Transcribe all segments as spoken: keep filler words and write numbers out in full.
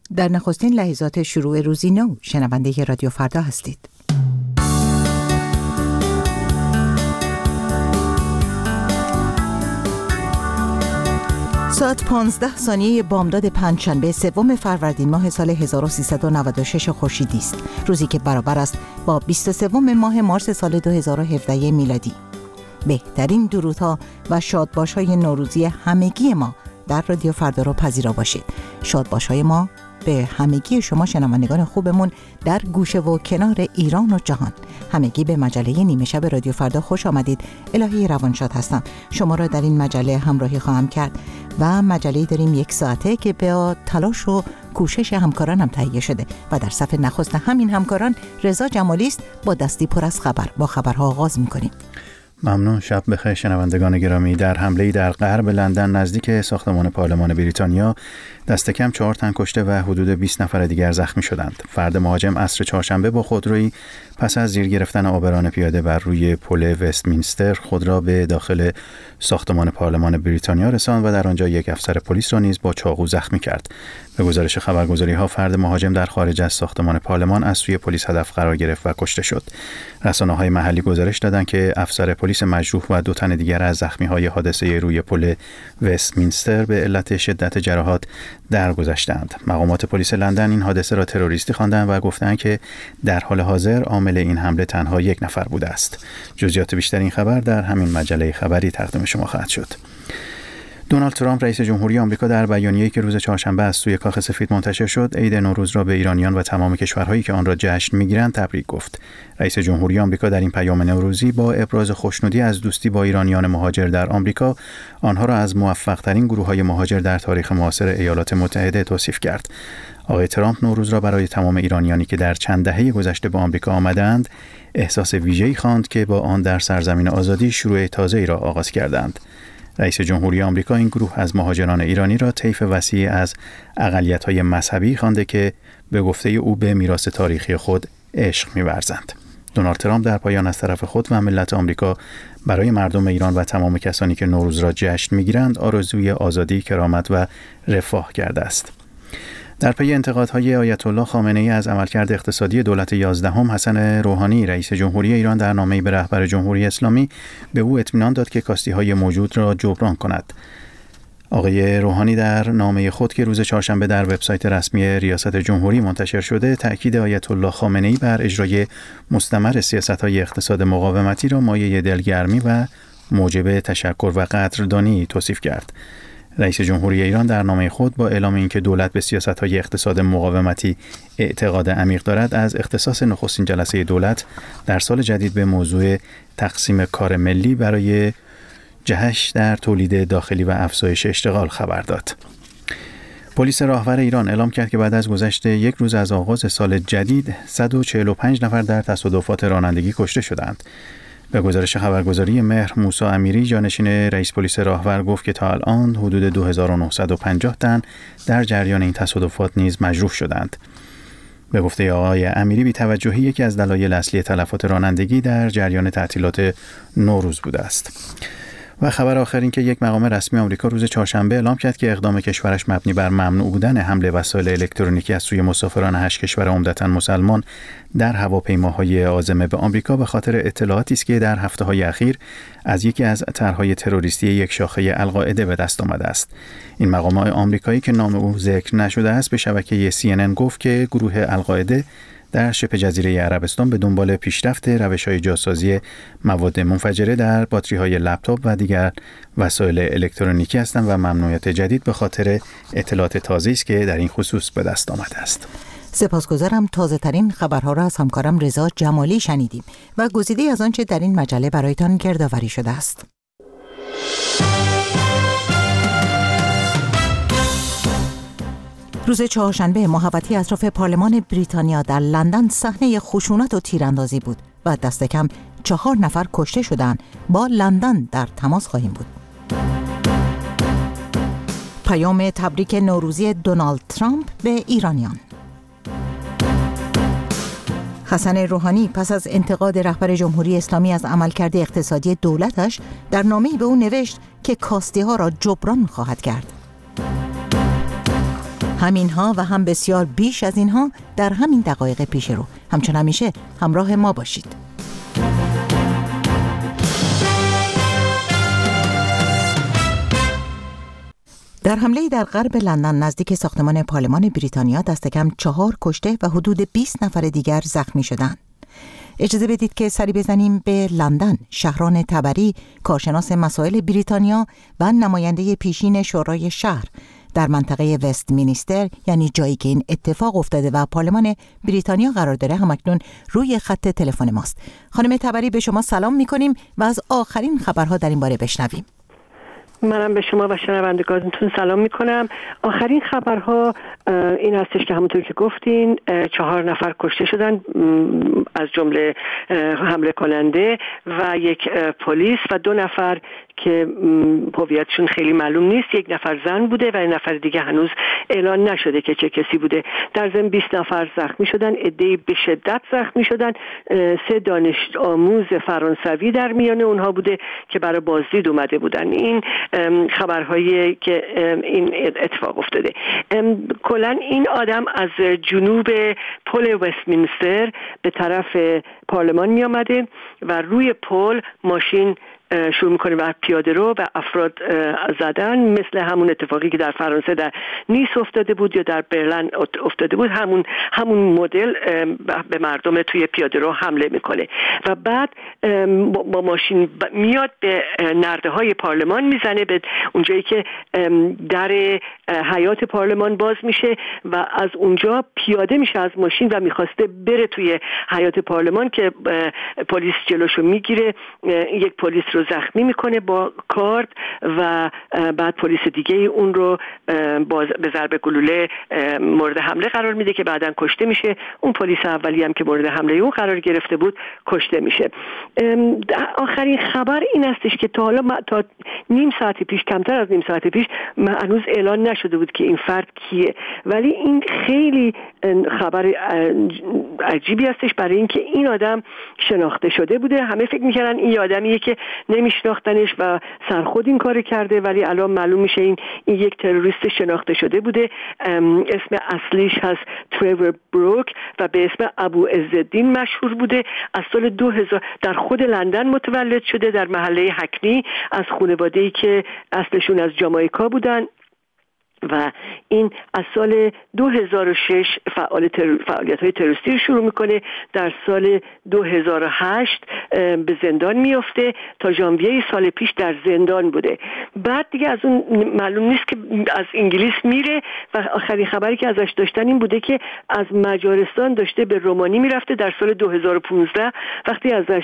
در نخستین لحظات شروع روزی نو شنونده رادیو فردا هستید. ساعت پانزده ثانیه بامداد پنجشنبه سوم فروردین ماه سال هزار و سیصد و نود و شش خورشیدی است، روزی که برابر است با بیست و سوم ماه مارس سال دو هزار و هفده میلادی. بهترین درودها و شادباش‌های نوروزی همگی ما در رادیو فردا را پذیرا باشید. شادباش‌های ما به همگی شما شنوندگان خوبمون در گوشه و کنار ایران و جهان. همگی به مجله نیمه شب رادیو فردا خوش آمدید. الهی روانشاد هستم. شما را در این مجله همراهی خواهم کرد و مجله داریم یک ساعته که به تلاش و کوشش همکارانم تهیه شده و در صف نخست همین همکاران رضا جمالی است. با دستی پر از خبر با خبرها آغاز می‌کنیم. ممنون. شب بخیر شنوندگان گرامی. در حمله‌ای در غرب لندن نزدیک ساختمان پارلمان بریتانیا دست کم چهار تن کشته و حدود بیست نفر دیگر زخمی شدند. فرد مهاجم عصر چهارشنبه با خودرویی پس از زیر گرفتن عابران پیاده بر روی پل وستمینستر خود را به داخل ساختمان پارلمان بریتانیا رساند و در آنجا یک افسر پلیس را نیز با چاقو زخمی کرد. به گزارش خبرگزاری‌ها فرد مهاجم در خارج از ساختمان پارلمان از سوی پلیس هدف قرار گرفت و کشته شد. رسانه‌های محلی گزارش دادند که افسر پلیس مجروح و دو تن دیگر از زخمی‌های حادثه روی پل وستمینستر به علت شدت جراحات درگذشتند. مقامات پلیس لندن این حادثه را تروریستی خواندند و گفتند که در حال حاضر عامل این حمله تنها یک نفر بوده است. جزئیات بیشتر این خبر در همین مجله خبری تقدیم شما خواهد شد. دونالد ترامپ رئیس جمهوری آمریکا در بیانیه‌ای که روز چهارشنبه از سوی کاخ سفید منتشر شد، عید نوروز را به ایرانیان و تمام کشورهایی که آن را جشن می‌گیرند تبریک گفت. رئیس جمهوری آمریکا در این پیام نوروزی با ابراز خوشنودی از دوستی با ایرانیان مهاجر در آمریکا، آنها را از موفق‌ترین گروه‌های مهاجر در تاریخ معاصر ایالات متحده توصیف کرد. آقای ترامپ نوروز را برای تمام ایرانیانی که در چند دهه گذشته به آمریکا آمدند، احساس ویژه‌ای خواند که با آن در سرزمین آزادی شروع تازه‌ای را آغاز کردند. رئیس جمهوری آمریکا این گروه از مهاجران ایرانی را طیف وسیعی از اقلیت‌های مذهبی خوانده که به گفته او به میراث تاریخی خود عشق می‌ورزند. دونالد ترامپ در پایان از طرف خود و ملت آمریکا برای مردم ایران و تمام کسانی که نوروز را جشن می‌گیرند آرزوی آزادی، کرامت و رفاه کرده است. در پی انتقادهای آیت الله خامنه‌ای از عملکرد اقتصادی دولت یازدهم، حسن روحانی رئیس جمهوری ایران در نامه‌ای به رهبر جمهوری اسلامی به او اطمینان داد که کاستی‌های موجود را جبران کند. آقای روحانی در نامه خود که روز چهارشنبه در وبسایت رسمی ریاست جمهوری منتشر شده، تأکید آیت الله خامنه‌ای بر اجرای مستمر سیاست‌های اقتصاد مقاومتی را مایه دلگرمی و موجب تشکر و قدردانی توصیف کرد. رئیس جمهوری ایران در نامه خود با اعلام اینکه دولت به سیاست‌های اقتصاد مقاومتی اعتقاد عمیق دارد، از اختصاص نخستین جلسه دولت در سال جدید به موضوع تقسیم کار ملی برای جهش در تولید داخلی و افزایش اشتغال خبر داد. پلیس راهور ایران اعلام کرد که بعد از گذشت یک روز از آغاز سال جدید، صد و چهل و پنج نفر در تصادفات رانندگی کشته شدند. به گزارش خبرگزاری مهر، موسی امیری جانشین رئیس پلیس راهور گفت که تا الان حدود دو هزار و نهصد و پنجاه تن در جریان این تصادفات نیز مجروح شدند. به گفته آقای امیری، بی‌توجهی یکی از دلایل اصلی تلفات رانندگی در جریان تعطیلات نوروز بوده است. و خبر آخر این که یک مقام رسمی آمریکا روز چهارشنبه اعلام کرد که اقدام کشورش مبنی بر ممنوع بودن حمل وسایل الکترونیکی از سوی مسافران هشت کشور عمدتاً مسلمان در هواپیماهای عازم به آمریکا به خاطر اطلاعاتی است که در هفته‌های اخیر از یکی از طرح‌های تروریستی یک شاخه القاعده به دست آمده است. این مقام آمریکایی که نام او ذکر نشده است به شبکه سی ان ان گفت که گروه القاعده در شبه جزیره عربستان به دنبال پیشرفت روش‌های جاسازی مواد منفجره در باتری‌های لپتاپ و دیگر وسایل الکترونیکی هستند و ممنوعیت جدید به خاطر اطلاعات تازه‌ای است که در این خصوص به دست آمده است. سپاسگزارم. تازه ترین خبرها را از همکارم رضا جمالی شنیدیم و گزیده از آنچه در این مجله برایتان گردآوری شده است. روز چهارشنبه محوطه اطراف پارلمان بریتانیا در لندن صحنه خشونت و تیراندازی بود و دست کم چهار نفر کشته شدند. با لندن در تماس خواهیم بود. پیام تبریک نوروزی دونالد ترامپ به ایرانیان. حسن روحانی پس از انتقاد رهبر جمهوری اسلامی از عملکرد اقتصادی دولتش در نامه‌ای به او نوشت که کاستی‌ها را جبران خواهد کرد. همینها و هم بسیار بیش از اینها در همین دقایق پیش رو. همچون همیشه همراه ما باشید. در حمله در غرب لندن نزدیک ساختمان پارلمان بریتانیا دست کم چهار کشته و حدود بیست نفر دیگر زخمی شدند. اجازه بدید که سری بزنیم به لندن. شهران تبری، کارشناس مسائل بریتانیا و نماینده پیشین شورای شهر در منطقه وست مینستر، یعنی جایی که این اتفاق افتاده و پارلمان بریتانیا قرار داره، همکنون روی خط تلفن ماست. خانم تبری، به شما سلام می‌کنیم و از آخرین خبرها در این باره بشنویم. منم به شما و شنوندگانتون سلام میکنم. آخرین خبرها این هستش که همونطور که گفتین چهار نفر کشته شدن، از جمله حمله کننده و یک پلیس و دو نفر که هویتشون خیلی معلوم نیست. یک نفر زن بوده و یک نفر دیگه هنوز اعلان نشده که چه کسی بوده. در ضمن بیست نفر زخمی شدن، عده‌ای به شدت زخمی شدن. سه دانش آموز فرانسوی در میان اونها بوده که برای بازدید اومده بودن. این خبرهایی که این اتفاق افتاده. کلا این آدم از جنوب پل وستمینستر به طرف پارلمان می آمده و روی پل ماشین شروع میکنه و پیاده رو و افراد زدن، مثل همون اتفاقی که در فرانسه در نیس افتاده بود یا در برلین افتاده بود. همون همون مدل به مردم توی پیاده رو حمله میکنه و بعد با ماشین میاد به نرده های پارلمان میزنه، به اونجایی که در حیات پارلمان باز میشه و از اونجا پیاده میشه از ماشین و میخواسته بره توی حیات پارلمان که پلیس جلوشو میگیره. یک پلیس رو زخمی میکنه با کارد و بعد پلیس دیگه اون رو به ضرب گلوله مورد حمله قرار میده که بعداً کشته میشه. اون پلیس اولی هم که مورد حمله اون قرار گرفته بود کشته میشه. آخرین خبر این هستش که تا حالا تا نیم ساعت پیش، کمتر از نیم ساعت پیش، هنوز اعلان نشده بود که این فرد کیه، ولی این خیلی خبر عجیبی هستش برای اینکه این آدم شناخته شده بوده. همه فکر میکردن این آدمیه که نمیشناختنش و سرخود این کار کرده، ولی الان معلوم میشه این, این یک تروریست شناخته شده بوده. اسم اصلیش هست تریور بروک و به اسم ابو عزالدین مشهور بوده. از سال دو هزار در خود لندن متولد شده، در محله هکنی، از خانواده‌ای که اصلشون از جامائیکا بودن و این از سال دو هزار و شش فعال تر... فعالیت‌های تروریستی رو شروع میکنه. در سال دو هزار و هشت به زندان میفته، تا ژانویه سال پیش در زندان بوده. بعد دیگه از اون معلوم نیست که از انگلیس میره و آخرین خبری که ازش داشتن این بوده که از مجارستان داشته به رومانی میرفته. در سال دو هزار و پانزده وقتی ازش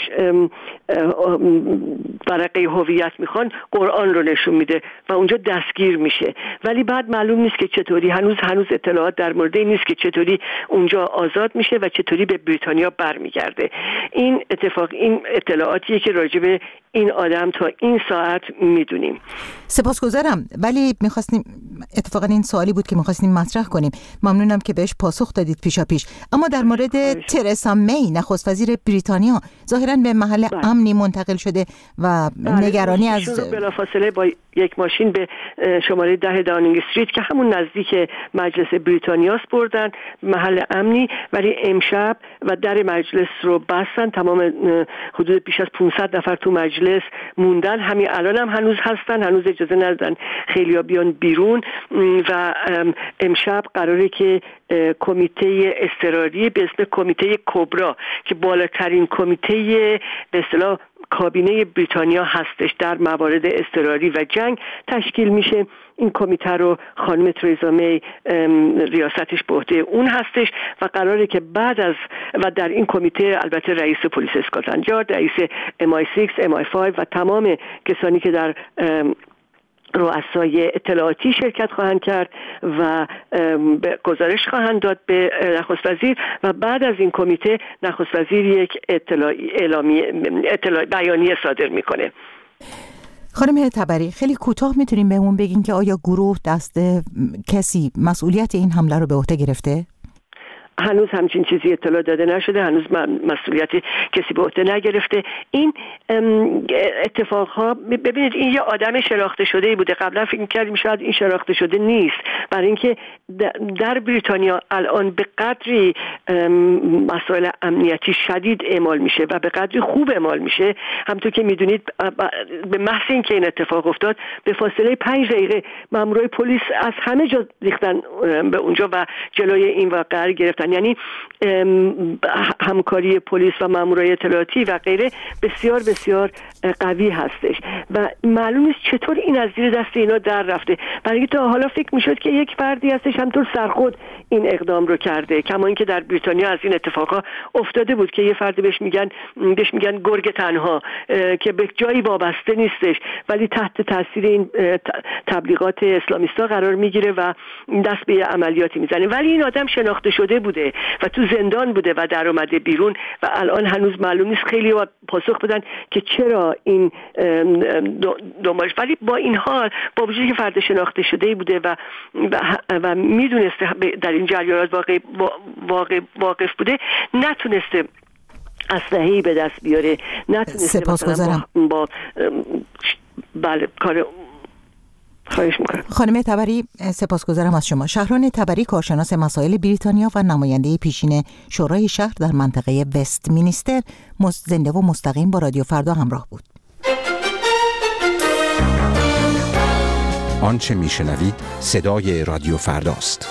ورقه هویت میخوان، قرآن رو نشون میده و اونجا دستگیر میشه، ولی بعد معلوم نیست که چطوری، هنوز هنوز اطلاعات در مورد این نیست که چطوری اونجا آزاد میشه و چطوری به بریتانیا برمیگرده. این اتفاق این اطلاعاتیه که راجع به این آدم تا این ساعت میدونیم. سپاسگزارم، ولی میخواستیم اتفاقا این سوالی بود که میخواستیم مطرح کنیم. ممنونم که بهش پاسخ دادید پیشا پیش. اما در مورد ترسا می، نخست وزیر بریتانیا، ظاهراً به محل بله. امنی منتقل شده و بله. نگرانی از بلافاصله با یک ماشین به شماره ده داونینگ استریت که همون نزدیک مجلس بریتانیاست بردن، محل امنی، ولی امشب و در مجلس رو بستن. تمام حدود بیش از پانصد نفر تو مجلس موندن، همین الان هم هنوز هستن، هنوز اجازه ندادن خیلیا بیان بیرون و امشب قراره که کمیته اضطراری به اسم کمیته کبرا که بالاترین کمیته به اصطلاح کابینه بریتانیا هستش در موارد اضطراری و جنگ تشکیل میشه. این کمیته رو خانم تریزا می ریاستش به عهده اون هستش و قراره که بعد از و در این کمیته البته رئیس پلیس اسکاتلند یارد، رئیس ام آی شش، ام آی پنج و تمام کسانی که در رؤسای اطلاعاتی شرکت خواهند کرد و گزارش خواهند داد به نخست وزیر و بعد از این کمیته نخست وزیر یک اطلاعی اعلامی اطلاع بیانیه صادر میکنه. خانم تبری، خیلی کوتاه میتونیم بهمون بگین که آیا گروه دست کسی مسئولیت این حمله رو به عهده گرفته؟ هنوز همچین چیزی اطلاع داده نشده، هنوز مسئولیت کسی به عهده نگرفته. این اتفاقها، ببینید این یه آدم شناخته شده بوده، قبلا فکر می‌کردیم شاید این شناخته شده نیست، برای اینکه در بریتانیا الان به قدری مسائل امنیتی شدید اعمال میشه و به قدری خوب اعمال میشه. همونطور که میدونید به محض اینکه این اتفاق افتاد به فاصله پنج دقیقه مامورای پلیس از همه جا ریختن به اونجا و جلوی این واقعه گرفتن. یعنی همکاری پلیس و مامورای اطلاعاتی و غیره بسیار بسیار قوی هستش و معلوم نیست چطور این از زیر دست اینا در رفته، برای اینکه تا حالا فکر میشد که یک فردی هستش همطور سرخود این اقدام رو کرده، کما اینکه در بریتانیا از این اتفاقا افتاده بود که یه فردی بهش میگن بهش میگن گرگ تنها که به جایی وابسته نیستش ولی تحت تاثیر این تبلیغات اسلامیستا قرار میگیره و دست به عملیاتی میزنه. ولی این آدم شناخته شده بوده و تو زندان بوده و در اومده بیرون و الان هنوز معلوم نیست خیلی پاسخ بدن که چرا این دنبالش. ولی با این حال با وجودی که فرد شناخته شده بوده و و, و میدونسته در این جریانات واقع واقع واقف بوده، نتونسته اسلحه‌ای به دست بیاره، نتونسته سپاسگزارم با, با بله کار خواهش میکنم. خانم تبری سپاسگزارم از شما. شهران تبری کارشناس مسائل بریتانیا و نماینده پیشین شورای شهر در منطقه وست مینستر زنده و مستقیم با رادیو فردا همراه بود. آنچه میشنوید صدای رادیو فرداست.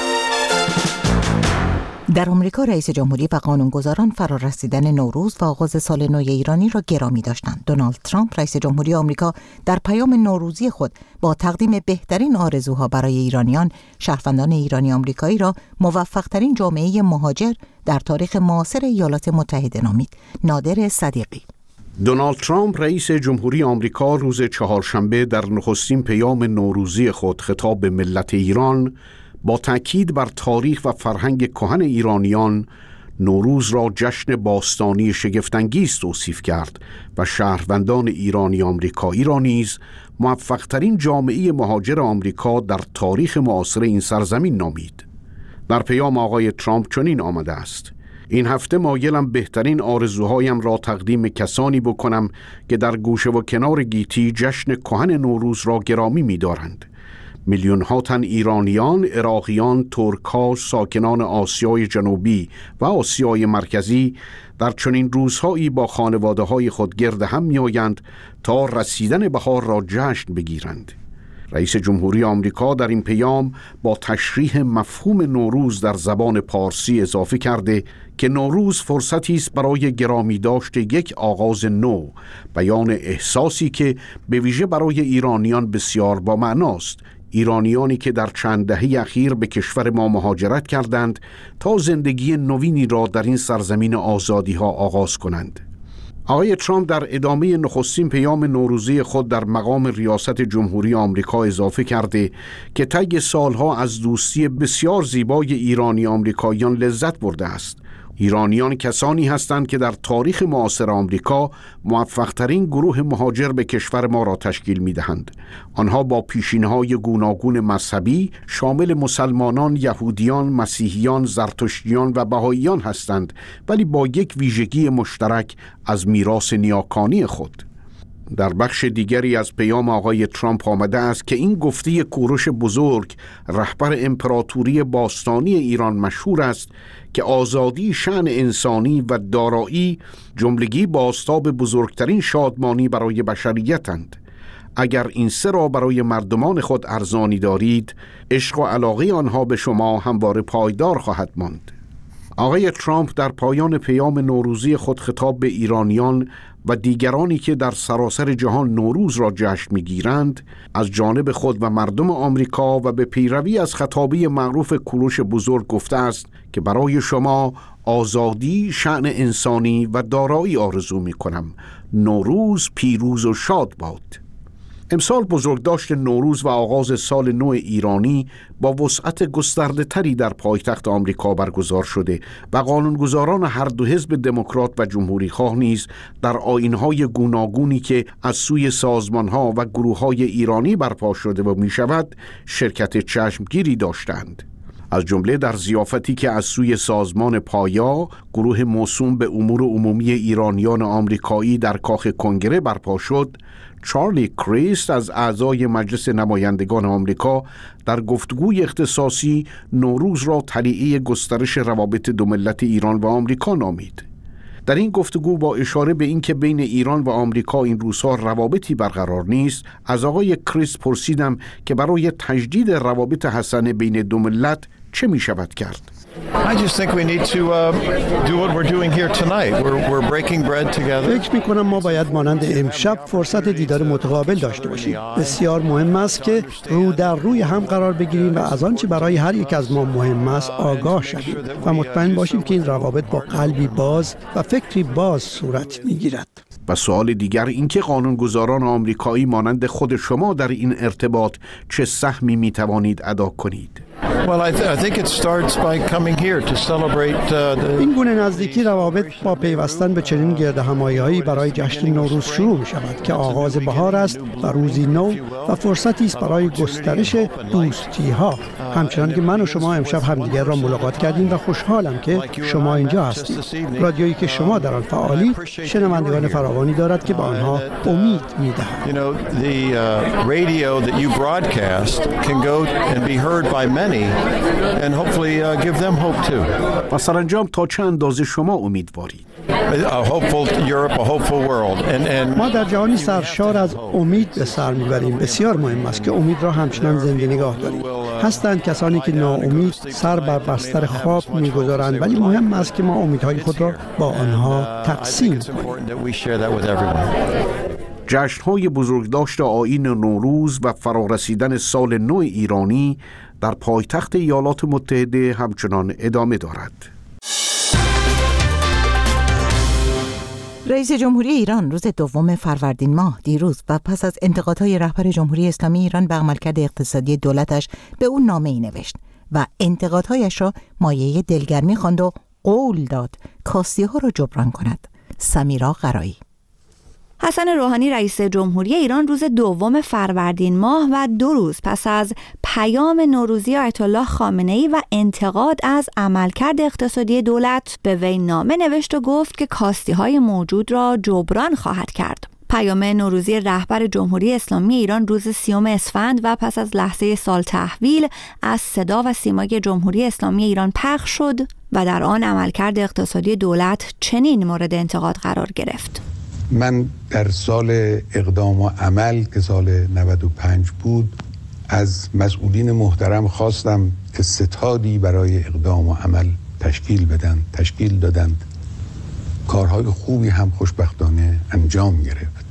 در آمریکا رئیس جمهوری و قانونگذاران فرارسیدن نوروز و آغاز سال نو ایرانی را گرامی داشتند. دونالد ترامپ رئیس جمهوری آمریکا در پیام نوروزی خود با تقدیم بهترین آرزوها برای ایرانیان، شهروندان ایرانی آمریکایی را موفق‌ترین جامعه مهاجر در تاریخ معاصر ایالات متحده نامید. نادر صدیقی. دونالد ترامپ رئیس جمهوری آمریکا روز چهارشنبه در نخستین پیام نوروزی خود خطاب به ملت ایران با تأکید بر تاریخ و فرهنگ کهن ایرانیان نوروز را جشن باستانی شگفت‌انگیز توصیف کرد و شهروندان ایرانی آمریکایی را نیز موفق‌ترین جامعه مهاجر آمریکا در تاریخ معاصر این سرزمین نامید. در پیام آقای ترامپ چنین آمده است: این هفته مایلم بهترین آرزوهایم را تقدیم کسانی بکنم که در گوشه و کنار گیتی جشن کهن نوروز را گرامی می‌دارند. میلیون ها تن ایرانیان، عراقیان، ترک‌ها، ساکنان آسیای جنوبی و آسیای مرکزی در چنین روزهایی با خانواده‌های خود گرد هم می‌آیند تا رسیدن بهار را جشن بگیرند. رئیس جمهوری آمریکا در این پیام با تشریح مفهوم نوروز در زبان پارسی اضافه کرده که نوروز فرصتی است برای گرامی داشت یک آغاز نو، بیان احساسی که به ویژه برای ایرانیان بسیار با معناست، ایرانیانی که در چند دهه اخیر به کشور ما مهاجرت کردند تا زندگی نوینی را در این سرزمین آزادی‌ها آغاز کنند. آقای ترامپ در ادامه نخستین پیام نوروزی خود در مقام ریاست جمهوری آمریکا اضافه کرده که طی سالها از دوستی بسیار زیبای ایرانی آمریکاییان لذت برده است. ایرانیان کسانی هستند که در تاریخ معاصر آمریکا موفق‌ترین گروه مهاجر به کشور ما را تشکیل می‌دهند. آنها با پیشینه‌های گوناگون مذهبی شامل مسلمانان، یهودیان، مسیحیان، زرتشتیان و بهائیان هستند، ولی با یک ویژگی مشترک از میراث نیاکانی خود. در بخش دیگری از پیام آقای ترامپ آمده است که این گفته کوروش بزرگ رهبر امپراتوری باستانی ایران مشهور است که آزادی، شأن انسانی و دارایی جملگی بازتاب بزرگترین شادمانی برای بشریتند. اگر این سه را برای مردمان خود ارزانی دارید، عشق و علاقه آنها به شما همواره پایدار خواهد ماند. آقای ترامپ در پایان پیام نوروزی خود خطاب به ایرانیان و دیگرانی که در سراسر جهان نوروز را جشن می‌گیرند از جانب خود و مردم آمریکا و به پیروی از خطابه معروف کوروش بزرگ گفته است که برای شما آزادی، شأن انسانی و دارایی آرزو می‌کنم. نوروز پیروز و شاد باد. امسال بزرگداشت نوروز و آغاز سال نو ایرانی با وسعت گسترده تری در پایتخت آمریکا برگزار شده و قانونگذاران هر دو حزب دموکرات و جمهوری خواه نیز در آیین‌های گوناگونی که از سوی سازمان‌ها و گروه‌های ایرانی برپا شده و می‌شود شرکت چشمگیری داشتند. از جمله در ضیافتی که از سوی سازمان پایا، گروه موسوم به امور عمومی ایرانیان آمریکایی در کاخ کنگره برپا شد، چارلی کریست از اعضای مجلس نمایندگان آمریکا در گفتگوی اختصاصی نوروز را طلیعه گسترش روابط دو ملت ایران و آمریکا نامید. در این گفتگو با اشاره به اینکه بین ایران و آمریکا این روزها روابطی برقرار نیست، از آقای کریست پرسیدم که برای تجدید روابط حسنه بین دو ملت چه می شود کرد. I just think we need to uh, do what we're doing here tonight. We're we're breaking bread together. فکر می‌کنم ما باید مانند امشب فرصت دیدار متقابل داشته باشیم. بسیار مهم است که رو در روی هم قرار بگیریم و از آنچه برای هر یک از ما مهم است آگاه شویم و مطمئن باشیم که این روابط با قلبی باز و فکری باز صورت می‌گیرد. و سوال دیگر این که قانونگذاران آمریکایی مانند خود شما در این ارتباط چه سهمی می‌توانید ادا کنید؟ Well, I, th- I think it starts by coming here to celebrate uh, the... این گونه نزدیکی روابط با پیوستن به چنین گردهمایی‌هایی برای جشن نوروز شروع می‌شود که آغاز بهار است و روزی نو و فرصتی است برای گسترش دوستی‌ها. همچنان که من و شما امشب همدیگر را ملاقات کردیم و خوشحالم که شما اینجا هستید. رادیویی که شما در آن فعالید شنوندگان فراوانی دارد که به آنها امید می‌دهد. You know, the uh, radio that you broadcast can go and be heard by many and hopefully uh, give them hope too. و سرانجام تا چه اندازه شما امیدوارید؟ A hopeful Europe, a hopeful world. And and ما در جهانی سرشار از امید به سر میبریم. بسیار مهم است که امید را همچنان زنده نگاه داریم. هستند کسانی که ناامید سر بر بستر خواب میگذارند، ولی مهم است که ما امیدهای خود را با آنها تقسیم کنیم. جشن‌های بزرگداشت آیین نوروز و فرارسیدن سال نو ایرانی در پایتخت ایالات متحده همچنان ادامه دارد. رئیس جمهوری ایران روز دوم فروردین ماه دیروز و پس از انتقادهای رهبر جمهوری اسلامی ایران به عملکرد اقتصادی دولتش به اون نامه‌ای نوشت و انتقادهایش را مایه دلگرمی خواند و قول داد کاستی‌ها را جبران کند. سمیرا قرایی. حسن روحانی رئیس جمهوری ایران روز دوم فروردین ماه و دو روز پس از پیام نوروزی آیت الله خامنه‌ای و انتقاد از عملکرد اقتصادی دولت به وی نامه نوشت و گفت که کاستی‌های موجود را جبران خواهد کرد. پیام نوروزی رهبر جمهوری اسلامی ایران روز سیوم اسفند و پس از لحظه سال تحویل از صدا و سیمای جمهوری اسلامی ایران پخش شد و در آن عملکرد اقتصادی دولت چنین مورد انتقاد قرار گرفت. من در سال اقدام و عمل که سال نود و پنج بود از مسئولین محترم خواستم که ستادی برای اقدام و عمل تشکیل بدن، تشکیل دادند. کارهای خوبی هم خوشبختانه انجام گرفت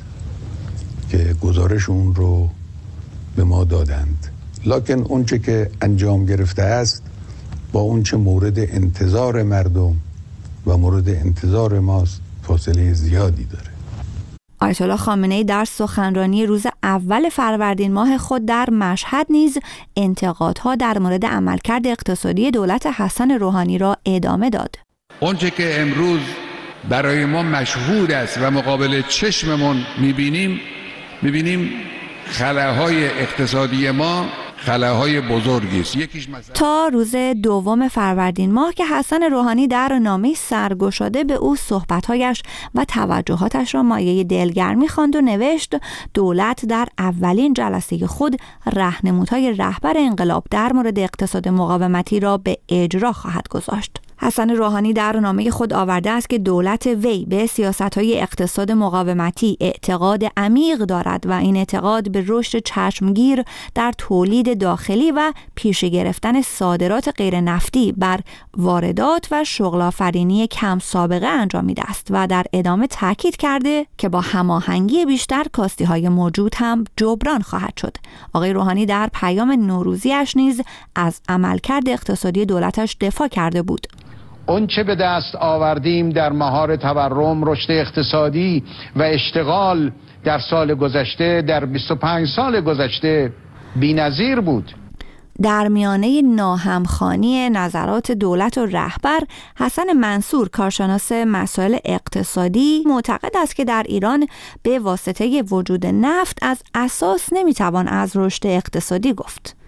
که گزارش اون رو به ما دادند. لکن اونچه که انجام گرفته است با اونچه مورد انتظار مردم و مورد انتظار ماست فاصله زیادی داره. آیت الله خامنه‌ای در سخنرانی روز اول فروردین ماه خود در مشهد نیز انتقادها در مورد عملکرد اقتصادی دولت حسن روحانی را ادامه داد. اونچه که امروز برای ما مشهود است و مقابل چشممون می‌بینیم می‌بینیم خلاهای اقتصادی ما خلاهای بزرگی است. یکیش مثلا تا روز دوم فروردین ماه که حسن روحانی در نامه سرگشاده به او صحبت‌هایش و توجهاتش را مایه دلگرمی خواند و نوشت دولت در اولین جلسه خود راهنمودهای رهبر انقلاب در مورد اقتصاد مقاومتی را به اجرا خواهد گذاشت. حسن روحانی در نامه خود آورده است که دولت وی به سیاست‌های اقتصاد مقاومتی اعتقاد عمیق دارد و این اعتقاد به رشد چشمگیر در تولید داخلی و پیش گرفتن صادرات غیر نفتی بر واردات و شغل آفرینی کم سابقه انجامیده است و در ادامه تاکید کرده که با هماهنگی بیشتر کاستی‌های موجود هم جبران خواهد شد. آقای روحانی در پیام نوروزیش نیز از عملکرد اقتصادی دولتش دفاع کرده بود. اون چه به دست آوردیم در مهار تورم، رشد اقتصادی و اشتغال در سال گذشته، در بیست و پنج سال گذشته بی‌نظیر بود. در میانه ناهمخوانی نظرات دولت و رهبر، حسن منصور کارشناس مسائل اقتصادی معتقد است که در ایران به واسطه وجود نفت از اساس نمیتوان از رشد اقتصادی گفت.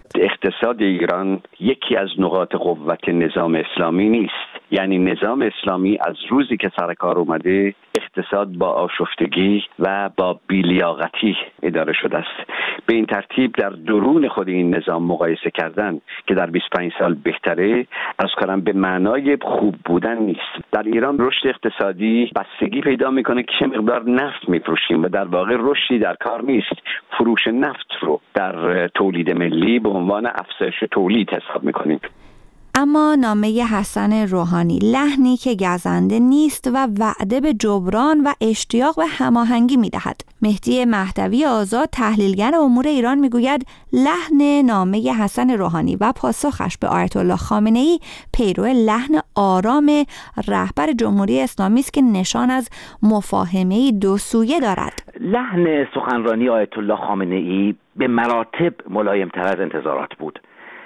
اقتصاد ایران یکی از نقاط قوت نظام اسلامی نیست. یعنی نظام اسلامی از روزی که سر کار اومده اقتصاد با آشفتگی و با بی‌لیاقتی اداره شده است. به این ترتیب در درون خود این نظام مقایسه کردن که در بیست و پنج سال بهتره، از کنم به معنای خوب بودن نیست. در ایران رشد اقتصادی بستگی پیدا میکنه که چه مقدار نفت میفروشیم و در واقع رشدی در کار نیست. فروش نفت رو در تولید ملی به عنوان افزایش تولید حساب میکنیم. اما نامه حسن روحانی لحنی که گزنده نیست و وعده به جبران و اشتیاق به هماهنگی می‌دهد. مهدی مهدوی آزاد تحلیلگر امور ایران میگوید لحن نامه حسن روحانی و پاسخش به آیت الله خامنه‌ای پیرو لحن آرام رهبر جمهوری اسلامی است که نشان از مفاهمه دو سویه دارد. لحن سخنرانی آیت الله خامنه‌ای به مراتب ملایم‌تر از انتظارات بود.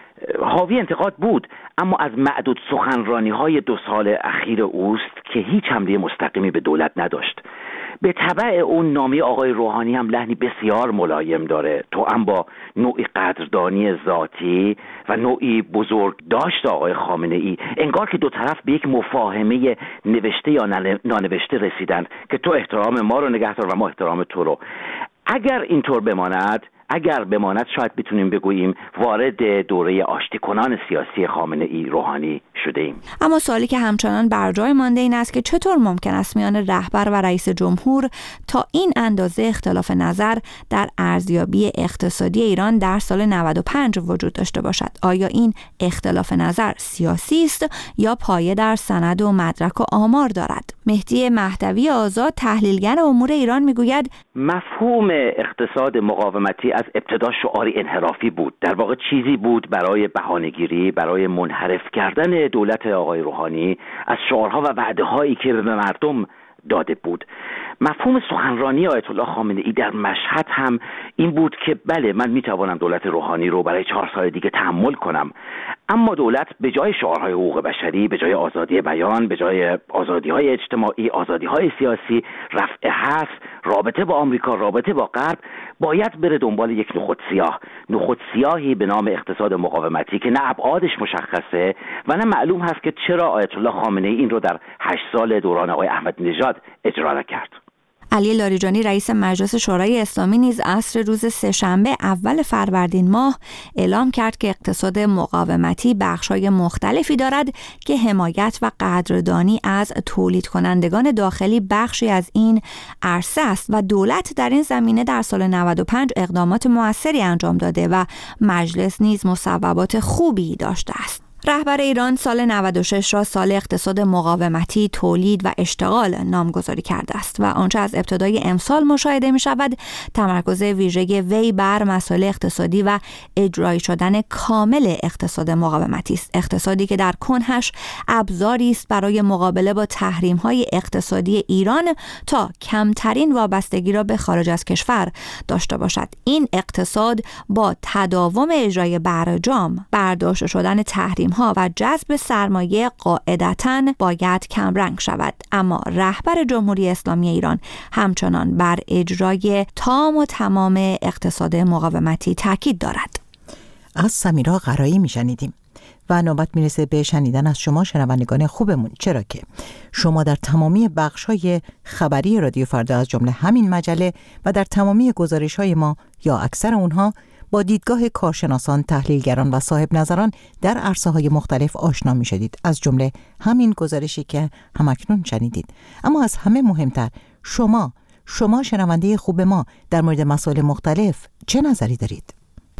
حاوی انتقاد بود، اما از معدود سخنرانی‌های دو سال اخیر اوست که هیچ حمله مستقیمی به دولت نداشت. به تبع اون نامه آقای روحانی هم لحنی بسیار ملایم داره، توأم با نوعی قدردانی ذاتی و نوعی بزرگ داشت آقای خامنه‌ای. انگار که دو طرف به یک مفاهمه نوشته یا نانوشته رسیدند که تو احترام ما رو نگهدار و ما احترام تو رو. اگر اینطور بماند اگر بماند شاید بتونیم بگوییم وارد دوره آشتی کنان سیاسی خامنه‌ای روحانی شده ایم. اما سوالی که همچنان بر جای مانده این است که چطور ممکن است میان رهبر و رئیس جمهور تا این اندازه اختلاف نظر در ارزیابی اقتصادی ایران در سال نود و پنج وجود داشته باشد؟ آیا این اختلاف نظر سیاسی است یا پایه در سند و مدرک و آمار دارد؟ مهدی مهدوی آزاد تحلیلگر امور ایران میگوید مفهوم اقتصاد مقاومتی از ابتدا شعاری انحرافی بود. در واقع چیزی بود برای بهانه‌گیری، برای منحرف کردن دولت آقای روحانی از شعارها و وعده‌هایی که به مردم داده بود. مفهوم سخنرانی آیت الله خامنه‌ای در مشهد هم این بود که بله، من میتوانم دولت روحانی رو برای چهار سال دیگه تحمل کنم، اما دولت به جای شعارهای حقوق بشری، به جای آزادی بیان، به جای آزادی‌های اجتماعی، آزادی‌های سیاسی، رفع حرف، رابطه با آمریکا، رابطه با غرب، باید بره دنبال یک نخود سیاه، نخود سیاهی به نام اقتصاد مقاومتی که نه ابعادش مشخصه و نه معلوم هست که چرا آیت الله خامنه‌ای این رو در هشت سال دوران آقای احمدی نژاد اجرا نکرد. علی لاریجانی رئیس مجلس شورای اسلامی نیز عصر روز سه‌شنبه اول فروردین ماه اعلام کرد که اقتصاد مقاومتی بخش‌های مختلفی دارد که حمایت و قدردانی از تولید کنندگان داخلی بخشی از این عرصه است و دولت در این زمینه در سال نود و پنج اقدامات موثری انجام داده و مجلس نیز مصوبات خوبی داشته است. رهبر ایران سال نود و شش را سال اقتصاد مقاومتی، تولید و اشتغال نامگذاری کرده است و آنچه از ابتدای امسال مشاهده می شود تمرکز ویژه وی بر مسائل اقتصادی و اجرایی شدن کامل اقتصاد مقاومتی است. اقتصادی که در کنهش ابزاری است برای مقابله با تحریم‌های اقتصادی ایران تا کمترین وابستگی را به خارج از کشور داشته باشد. این اقتصاد با تداوم اجرای برجام، برداشت شدن تحریم ها و جذب سرمایه قاعدتاً باید کمرنگ شود، اما رهبر جمهوری اسلامی ایران همچنان بر اجرای تام و تمام اقتصاد مقاومتی تاکید دارد. از سمیرا قرایی میشنیدیم و نوبت میرسه به شنیدن از شما شنوندگان خوبمون، چرا که شما در تمامی بخش‌های خبری رادیو فردا از جمله همین مجله و در تمامی گزارش‌های ما یا اکثر اونها با دیدگاه کارشناسان، تحلیلگران و صاحب نظران در عرصه‌های مختلف آشنا می‌شدید، از جمله همین گزارشی که همکنون شنیدید. اما از همه مهمتر، شما شما شنونده خوب ما در مورد مسائل مختلف چه نظری دارید؟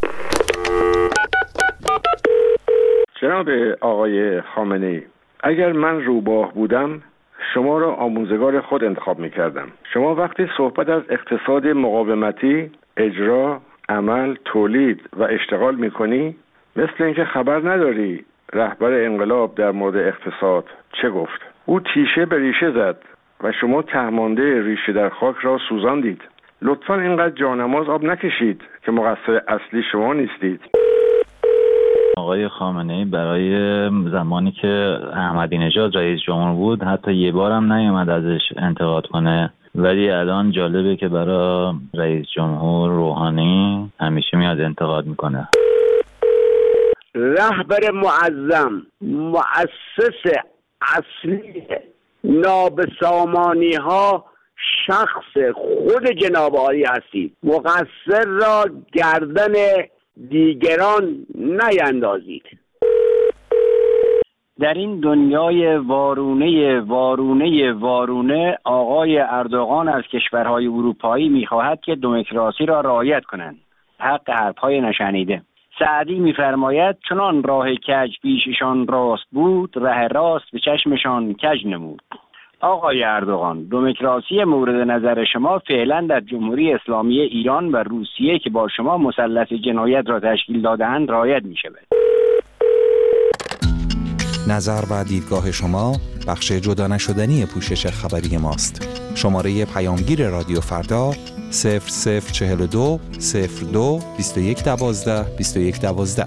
جناب آقای خامنه‌ای، اگر من روباه بودم شما را آموزگار خود انتخاب می‌کردم. شما وقتی صحبت از اقتصاد مقاومتی، اجرا، عمل، تولید و اشتغال میکنی، مثل اینکه خبر نداری رهبر انقلاب در مورد اقتصاد چه گفت. او تیشه به ریشه زد و شما تهمانده ریشه در خاک را سوزاندید. لطفاً اینقدر جانماز آب نکشید که مقصر اصلی شما نیستید. آقای خامنه‌ای برای زمانی که احمدی نژاد رئیس جمهور بود حتی یه بارم نیومد ازش انتقاد کنه، ولی الان جالبه که برای رئیس جمهور روحانی همیشه میاد انتقاد میکنه. رهبر معظم، مؤسس اصلی نابسامانی ها شخص خود جناب عالی هستید. مقصر را گردن دیگران نیندازید. در این دنیای وارونه وارونه وارونه آقای اردوغان از کشورهای اروپایی میخواهد که دموکراسی را رعایت کنند. حق حرفهای نشنیده. سعدی میفرماید چنان راه کج پیششان راست بود، ره راست به چشمشان کج نمود. آقای اردوغان، دموکراسی مورد نظر شما فعلا در جمهوری اسلامی ایران و روسیه که با شما مثلث جنایت را تشکیل داده‌اند رعایت می‌شود. نظر و دیدگاه شما بخش جدا نشدنی پوشش خبری ماست. شماره پیامگیر رادیو فردا صفر صفر چهل و دو صفر دو بیست و یک دوازده بیست و یک دوازده.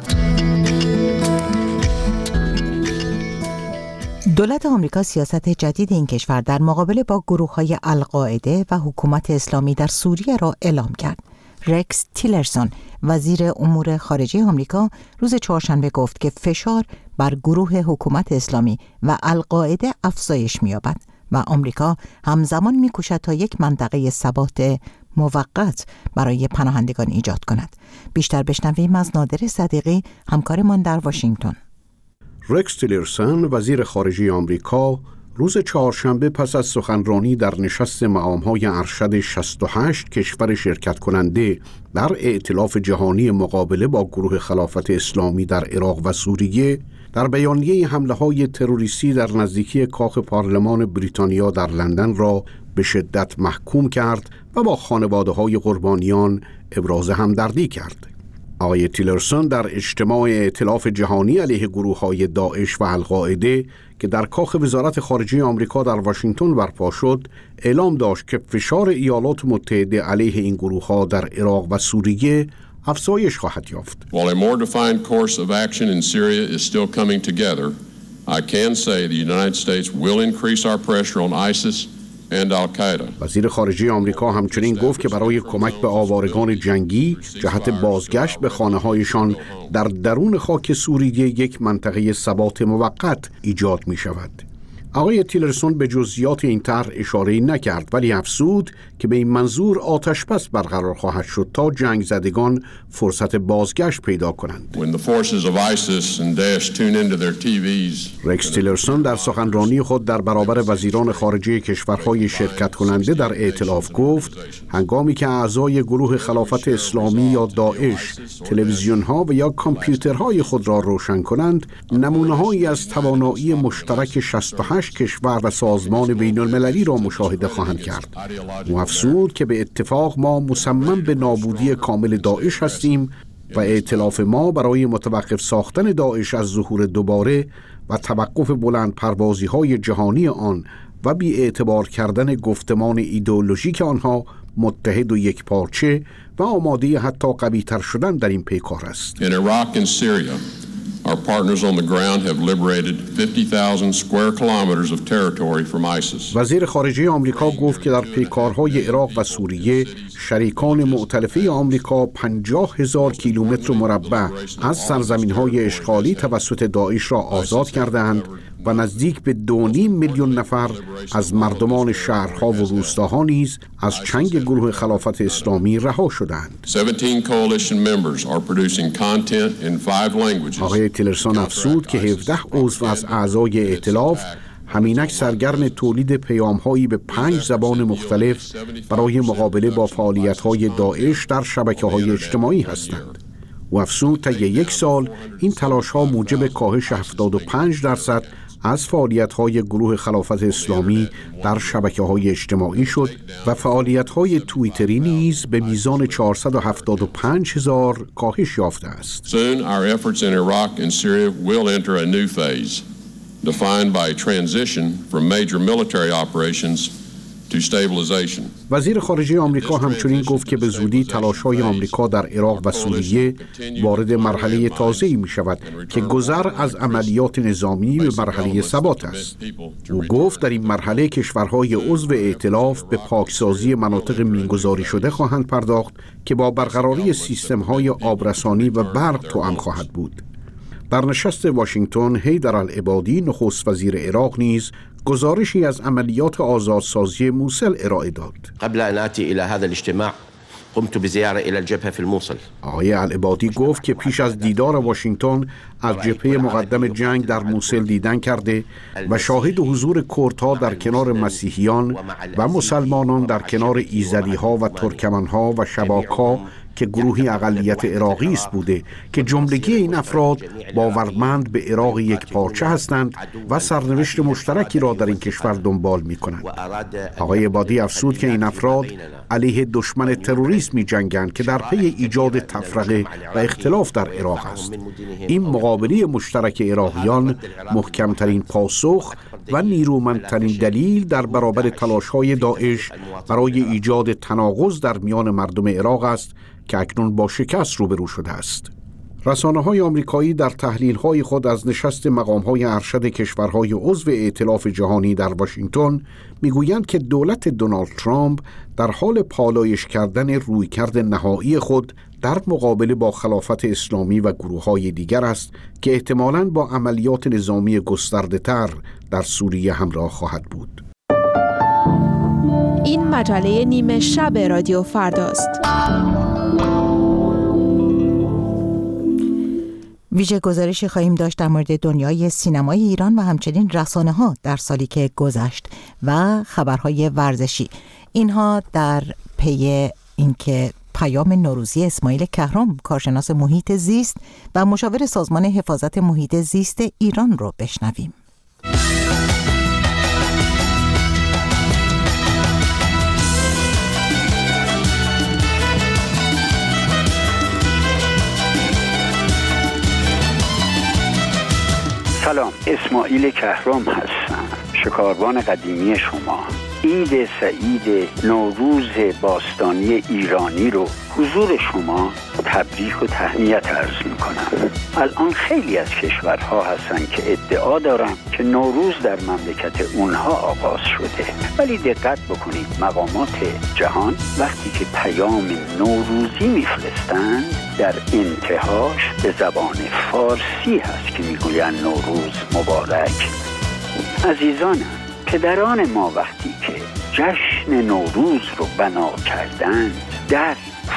دولت آمریکا سیاست جدید این کشور در مقابله با گروه‌های القاعده و حکومت اسلامی در سوریه را اعلام کرد. رکس تیلرسون، وزیر امور خارجه آمریکا، روز چهارشنبه گفت که فشار بر گروه حکومت اسلامی و القاعده افزایش می‌یابد و آمریکا همزمان می‌کوشد تا یک منطقه ثبات موقت برای پناهندگان ایجاد کند. بیشتر بشنویم از نادر صدیقی، همکارمان در واشنگتن. رکس تیلرسون، وزیر خارجه آمریکا، روز چهارشنبه پس از سخنرانی در نشست مقام‌های ارشد شصت و هشت کشور شرکت کننده در ائتلاف جهانی مقابله با گروه خلافت اسلامی در عراق و سوریه، در بیانیه حمله‌های تروریستی در نزدیکی کاخ پارلمان بریتانیا در لندن را به شدت محکوم کرد و با خانواده‌های قربانیان ابراز همدردی کرد. آقای تیلرسون در اجتماع ائتلاف جهانی علیه گروه‌های داعش و القاعده که در کاخ وزارت خارجه آمریکا در واشنگتن برپا شد، اعلام داشت که فشار ایالات متحده علیه این گروه‌ها در عراق و سوریه افزایش خواهد یافت. While a more defined course of action in Syria is still coming together, I can say the United States will increase our pressure on ISIS and Al-Qaeda. وزیر خارجه آمریکا همچنین گفت که برای کمک به آوارگان جنگی جهت بازگشت به خانه‌هایشان در درون خاک سوریه یک منطقه ثبات موقت ایجاد می شود. آقای تیلرسون به جزئیات این طرح اشاره‌ای نکرد، ولی افزود که به این منظور آتش‌بس برقرار خواهد شد تا جنگ زدگان فرصت بازگشت پیدا کنند. رکس تیلرسون در سخنرانی خود در برابر وزیران خارجه کشورهای شرکت کننده در ائتلاف گفت هنگامی که اعضای گروه خلافت اسلامی یا داعش تلویزیون‌ها و یا کامپیوترهای خود را روشن کنند، نمونه‌هایی از توانایی مشترک شصت و هشت کشور و سازمان بین المللی را مشاهده خواهند کرد. افزود که به اتفاق ما مصمم به نابودی کامل داعش هستیم و ائتلاف ما برای متوقف ساختن داعش از ظهور دوباره و توقف بلند پروازی های جهانی آن و بی اعتبار کردن گفتمان ایدئولوژیک آنها متحد و یک پارچه و آماده حتی قوی تر شدن در این پیکار است. In Iraq and Syria, our partners on the ground have liberated fifty thousand square kilometers of territory from ISIS. وزیر خارجه آمریکا گفت که در پیکارهای عراق و سوریه شریکان مؤتلفه آمریکا پنجاه هزار کیلومتر مربع از سرزمین‌های اشغالی توسط داعش را آزاد کردند و نزدیک به دو نیم میلیون نفر از مردمان شهرها و روستاها نیز از چنگ گروه خلافت اسلامی رها شدند. آقای تیلرسون افزود که هفده عضو از اعضای ائتلاف همینک سرگرم تولید پیام‌هایی به پنج زبان مختلف برای مقابله با فعالیت‌های داعش در شبکه‌های اجتماعی هستند. و افزود تا یک سال این تلاش‌ها موجب کاهش هفتاد و پنج درصد از فعالیت‌های گروه خلافت اسلامی در شبکه‌های اجتماعی شد و فعالیت‌های توییتری نیز به میزان چهارصد و هفتاد و پنج هزار کاهش یافته است. Soon our efforts in Iraq and Syria will enter a new phase defined by transition from major military operations to stabilization. وزیر خارجه آمریکا همچنین گفت که به زودی تلاش‌های آمریکا در عراق و سوریه وارد مرحله تازه‌ای می‌شود که گذر از عملیات نظامی به مرحله ثبات است. او گفت در این مرحله کشورهای عضو ائتلاف به پاکسازی مناطق مینگذاری شده خواهند پرداخت که با برقراری سیستم‌های آبرسانی و برق توأم خواهد بود. در نشست واشنگتن حیدر العبادی نخست وزیر عراق نیز گزارشی از عملیات آزادسازی موصل ارائه داد. قبل ان آتی الى هذا الاجتماع قمت بزیاره الى الجبهه في الموصل. آقای العبادی گفت که پیش از دیدار واشنگتن از جبهه مقدم جنگ در موصل دیدن کرده و شاهد حضور کردها در کنار مسیحیان و مسلمانان در کنار ایزدی‌ها و ترکمن‌ها و شباک‌ها که گروهی اقلیت عراقی است بوده که جملگی این افراد باورمند به عراق یک پارچه هستند و سرنوشت مشترکی را در این کشور دنبال می کنند. آقای عبادی افزود که این افراد علیه دشمن تروریسم می جنگند که در پی ایجاد تفرقه و اختلاف در عراق است. این مقابله مشترک عراقیان محکمترین پاسخ و نیرومندترین دلیل در برابر تلاش‌های داعش برای ایجاد تناقض در میان مردم عراق است که اکنون با شکست روبرو شده است. رسانه‌های آمریکایی در تحلیل‌های خود از نشست مقام‌های ارشد کشورهای عضو ائتلاف جهانی در واشنگتن می‌گویند که دولت دونالد ترامپ در حال پالایش کردن رویکرد نهایی خود در مقابله با خلافت اسلامی و گروه‌های دیگر است که احتمالاً با عملیات نظامی گسترده‌تر در سوریه همراه خواهد بود. این مجله نیمه شب رادیو فرداست. ویژه گزارشی خواهیم داشت در مورد دنیای سینمای ایران و همچنین رسانه‌ها در سالی که گذشت و خبرهای ورزشی. اینها در پی اینکه پیام نوروزی اسماعیل کهرم، کارشناس محیط زیست و مشاور سازمان حفاظت محیط زیست ایران رو بشنویم. سلام، اسماعیل کهرم هستم، شکاربان قدیمی شما. عید سعید نوروز باستانی ایرانی رو حضور شما تبریک و تهنیت عرض میکنم. الان خیلی از کشورها هستن که ادعا دارن که نوروز در مملکت اونها آغاز شده، ولی دقت بکنید مقامات جهان وقتی که پیام نوروزی میفرستند در انتهاش به زبان فارسی هست که میگوین نوروز مبارک. عزیزانم، پدران ما وقتی که جشن نوروز رو بنا کردند در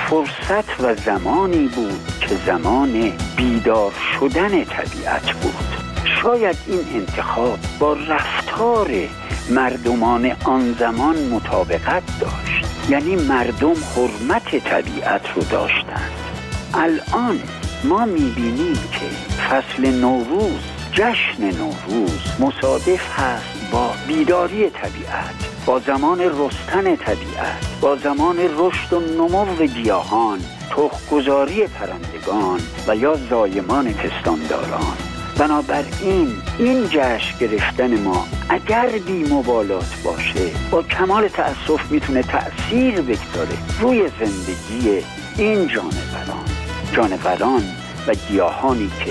فرصت و زمانی بود که زمان بیدار شدن طبیعت بود. شاید این انتخاب با رفتار مردمان آن زمان مطابقت داشت، یعنی مردم حرمت طبیعت رو داشتند. الان ما میبینیم که فصل نوروز، جشن نوروز مصادف هست با بیداری طبیعت، با زمان رستن طبیعت، با زمان رشد و نمو گیاهان، تخم‌گذاری پرندگان و یا زایمان پستانداران. بنابراین این جشن گرفتن ما اگر بی مبالات باشه با کمال تأسف میتونه تأثیر بگذاره روی زندگی این جانوران جانوران و گیاهانی که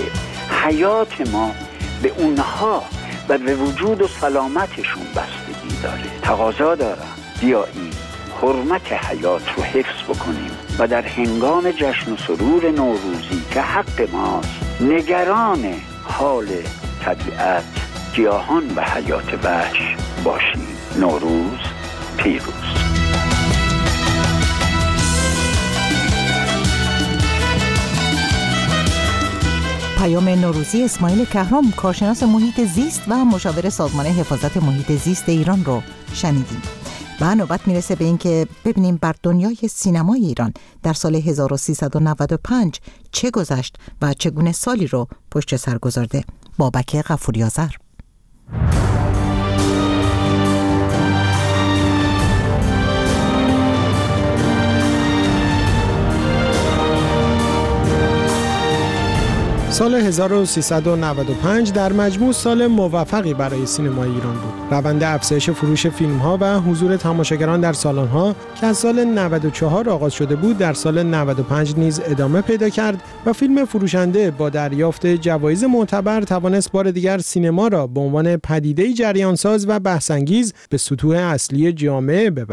حیات ما به اونها و به وجود و سلامتشون بستگی داره. تقاضا دارم بیایید حرمت حیات رو حفظ بکنیم و در هنگام جشن و سرور نوروزی که حق ماست نگران حال طبیعت، گیاهان و حیات وحش باشیم. نوروز پیروز. پیام نوروزی اسماعیل کهرم، کارشناس محیط زیست و مشاور سازمان حفاظت محیط زیست ایران رو شنیدیم. و نوبت میرسه به این که ببینیم بر دنیای سینمای ایران در سال هزار و سیصد و نود و پنج چه گذشت و چگونه سالی رو پشت سر گذارده. بابک غفوری آذر. سال هزار و سیصد و نود و پنج در مجموع سال موفقی برای سینمای ایران بود. روند افزایش فروش فیلم‌ها و حضور تماشاگران در سالن‌ها که از سال نود و چهار آغاز شده بود، در سال نود و پنج نیز ادامه پیدا کرد و فیلم فروشنده با دریافت جوایز معتبر توانست بار دیگر سینما را به عنوان پدیده‌ای جریانساز و بحث‌انگیز به سطوح اصلی جامعه ببرد.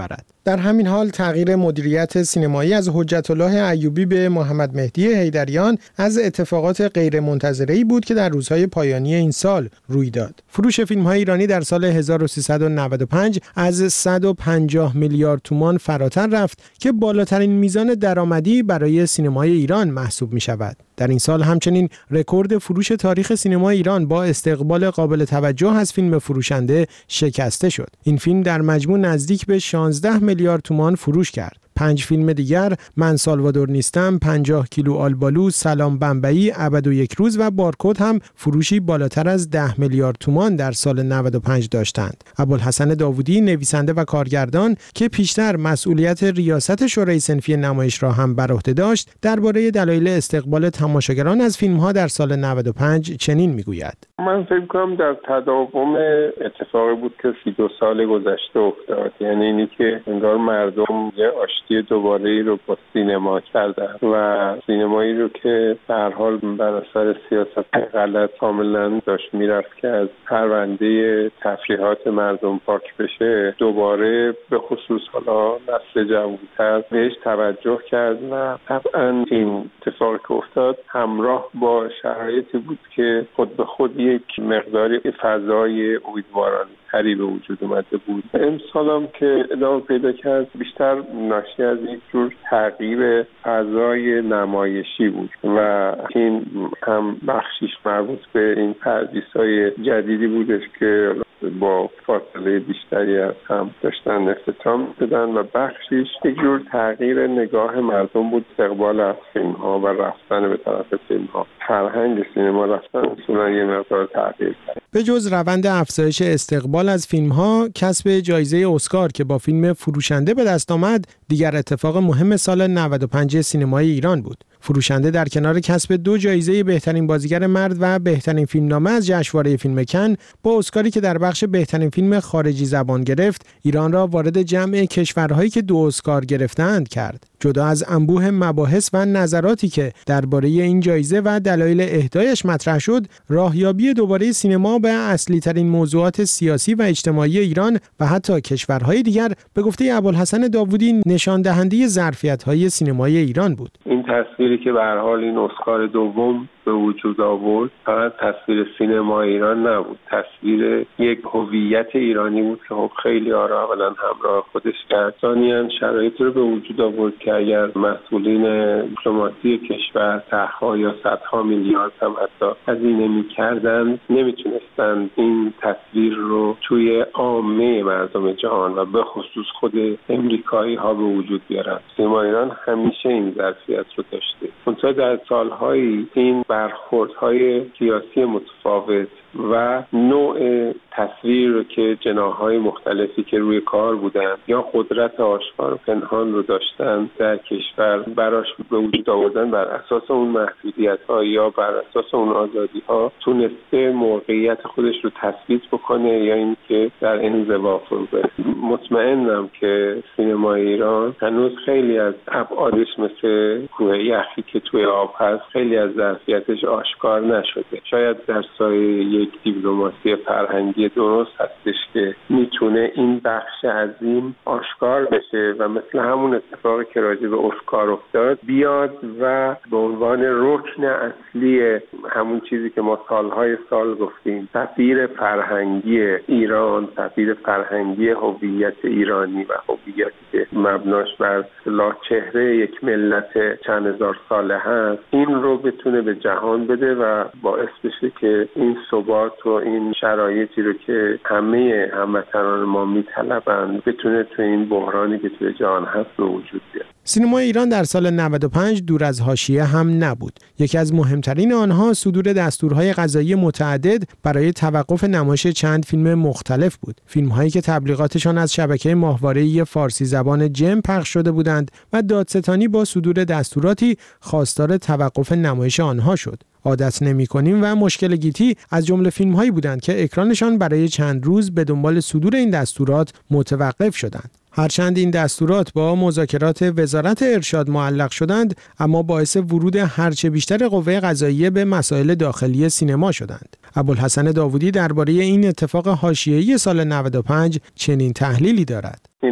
در همین حال تغییر مدیریت سینمایی از حجت الله ایوبی به محمد مهدی حیدریان از اتفاقات غیرمنتظره‌ای بود که در روزهای پایانی این سال روی داد. فروش فیلم‌های ایرانی در سال هزار و سیصد و نود و پنج از صد و پنجاه میلیارد تومان فراتر رفت که بالاترین میزان درآمدی برای سینمای ایران محسوب می‌شود. در این سال همچنین رکورد فروش تاریخ سینمای ایران با استقبال قابل توجه از فیلم فروشنده شکسته شد. این فیلم در مجموع نزدیک به شانزده میلیارد تومان فروش کرد. پنج فیلم دیگر، من سالوادور نیستم، پنجاه کیلو آلبالو، سلام بمبئی، ابد و یک روز و بارکد هم فروشی بالاتر از ده میلیارد تومان در سال نود و پنج داشتند. ابوالحسن داوودی، نویسنده و کارگردان که پیشتر مسئولیت ریاست شورای صنفی نمایش را هم بر عهده داشت، درباره دلایل استقبال تماشاگران از فیلم‌ها در سال نود و پنج چنین میگوید: من فکر کنم در تداوم اتفاقی بود که سی و دو سال گذشته افتاد. یعنی اینی که انگار مردم یه آشتی دوباره‌ای رو با سینما کردن و سینمایی رو که به هر حال بر اثر سیاست غلط کاملا داشت میرفت که از پرونده تفریحات مردم پاک بشه، دوباره به خصوص حالا نسل جوان‌تر بهش توجه کرد و طبعا این اتفاقی که افتاد همراه با شرایطی بود که خود به خود یک مقداری فضای امیدوارانه تری به وجود اومده بود. امسال هم که ادامه پیدا کرد بیشتر ناشی از یک جور تغییر فضای نمایشی بود و این هم بخشیش مربوط به این پردیس‌های جدیدی بودش که با فاصله بیشتری از هم داشتن اختتام بدن و بخشیش یک جور تغییر نگاه مردم بود، استقبال از فیلم‌ها و رفتن به طرف فیلم‌ها. فرهنگ سینما رفتن اصولا یه مقدار تغییر کرد. به جز روند افزایش استقبال از فیلم‌ها، کسب جایزه اسکار که با فیلم فروشنده به دست آمد، دیگر اتفاق مهم سال نود و پنج سینمای ایران بود. فروشنده در کنار کسب دو جایزه بهترین بازیگر مرد و بهترین فیلمنامه از جشنواره فیلم کن، با اسکاری که در بخش بهترین فیلم خارجی زبان گرفت، ایران را وارد جمع کشورهایی که دو اسکار گرفتند کرد. جدا از انبوه مباحث و نظراتی که درباره این جایزه و دلایل اهدایش مطرح شد، راهیابی دوباره سینما به اصلی ترین موضوعات سیاسی و اجتماعی ایران و حتی کشورهای دیگر به گفته ابوالحسن داوودی نشان دهنده ظرفیت‌های سینمای ایران بود. این تصویری که به هر حال این اسکار دوم به وجود آورد فقط تصویر سینما ایران نبود، تصویر یک هویت ایرانی بود که خب خیلی ها را اولا همراه خودش کرد، ثانیاً شرایط رو به وجود آورد که اگر مسئولین دیپلماسی کشور ده‌ها یا صدها میلیارد هم حتی هزینه می‌کردن، نمیتونستن این تصویر رو توی عامه مردم جهان و به خصوص خود امریکایی ها به وجود بیارن. سینما ایران همیشه این ظرفیت رو داشته. منتها در سال‌های این برخوردهای سیاسی متفاوت و نوع تصویر رو که جناح‌های مختلفی که روی کار بودن یا قدرت آشکار و پنهان رو داشتن در کشور براش به وجود آوردن، بر اساس اون محدودیت‌ها یا بر اساس اون آزادی‌ها تونسته موقعیت خودش رو تثبیت بکنه یا اینکه در انزوا فرو بره. مطمئنم که سینما ایران هنوز خیلی از ابعادش مثل کوه یخی که توی آب هست، خیلی از ظرفیتش آشکار نشده. شاید در سایه یک دیپلماسی فرهنگی درست هستش که میتونه این بخش عظیم آشکار بشه و مثل همون اتفاقی که راجع به اسکار افتاد بیاد و به عنوان رکن اصلی همون چیزی که ما سالهای سال گفتیم، سفیر فرهنگی ایران، سفیر فرهنگی هویت ایرانی و هویتی که مبناش بر اصطلاح چهره یک ملت چند هزار ساله هست، این رو بتونه به جهان بده و باعث بشه که این ثبات و این شرایطی رو که همه هموطنان ما میطلبند بتونه تو این بحرانی که توی جهان هست به وجود بیاد. سینما ایران در سال نود و پنج دور از حاشیه هم نبود. یکی از مهمترین آنها صدور دستورهای قضایی متعدد برای توقف نمایش چند فیلم مختلف بود. فیلم‌هایی که تبلیغاتشان از شبکه ماهواره‌ای فارسی زبان جم پخش شده بودند و دادستانی با صدور دستوراتی خواستار توقف نمایش آنها شد. عادت نمی‌کنیم و مشکل گیتی از جمله فیلم‌هایی بودند که اکرانشان برای چند روز به دنبال صدور این دستورات متوقف شدند. هرچند این دستورات با مذاکرات وزارت ارشاد معلق شدند، اما باعث ورود هرچه بیشتر قوه قضاییه به مسائل داخلی سینما شدند. ابوالحسن داوودی درباره این اتفاق حاشیه‌ای سال نود و پنج چنین تحلیلی دارد. این احساس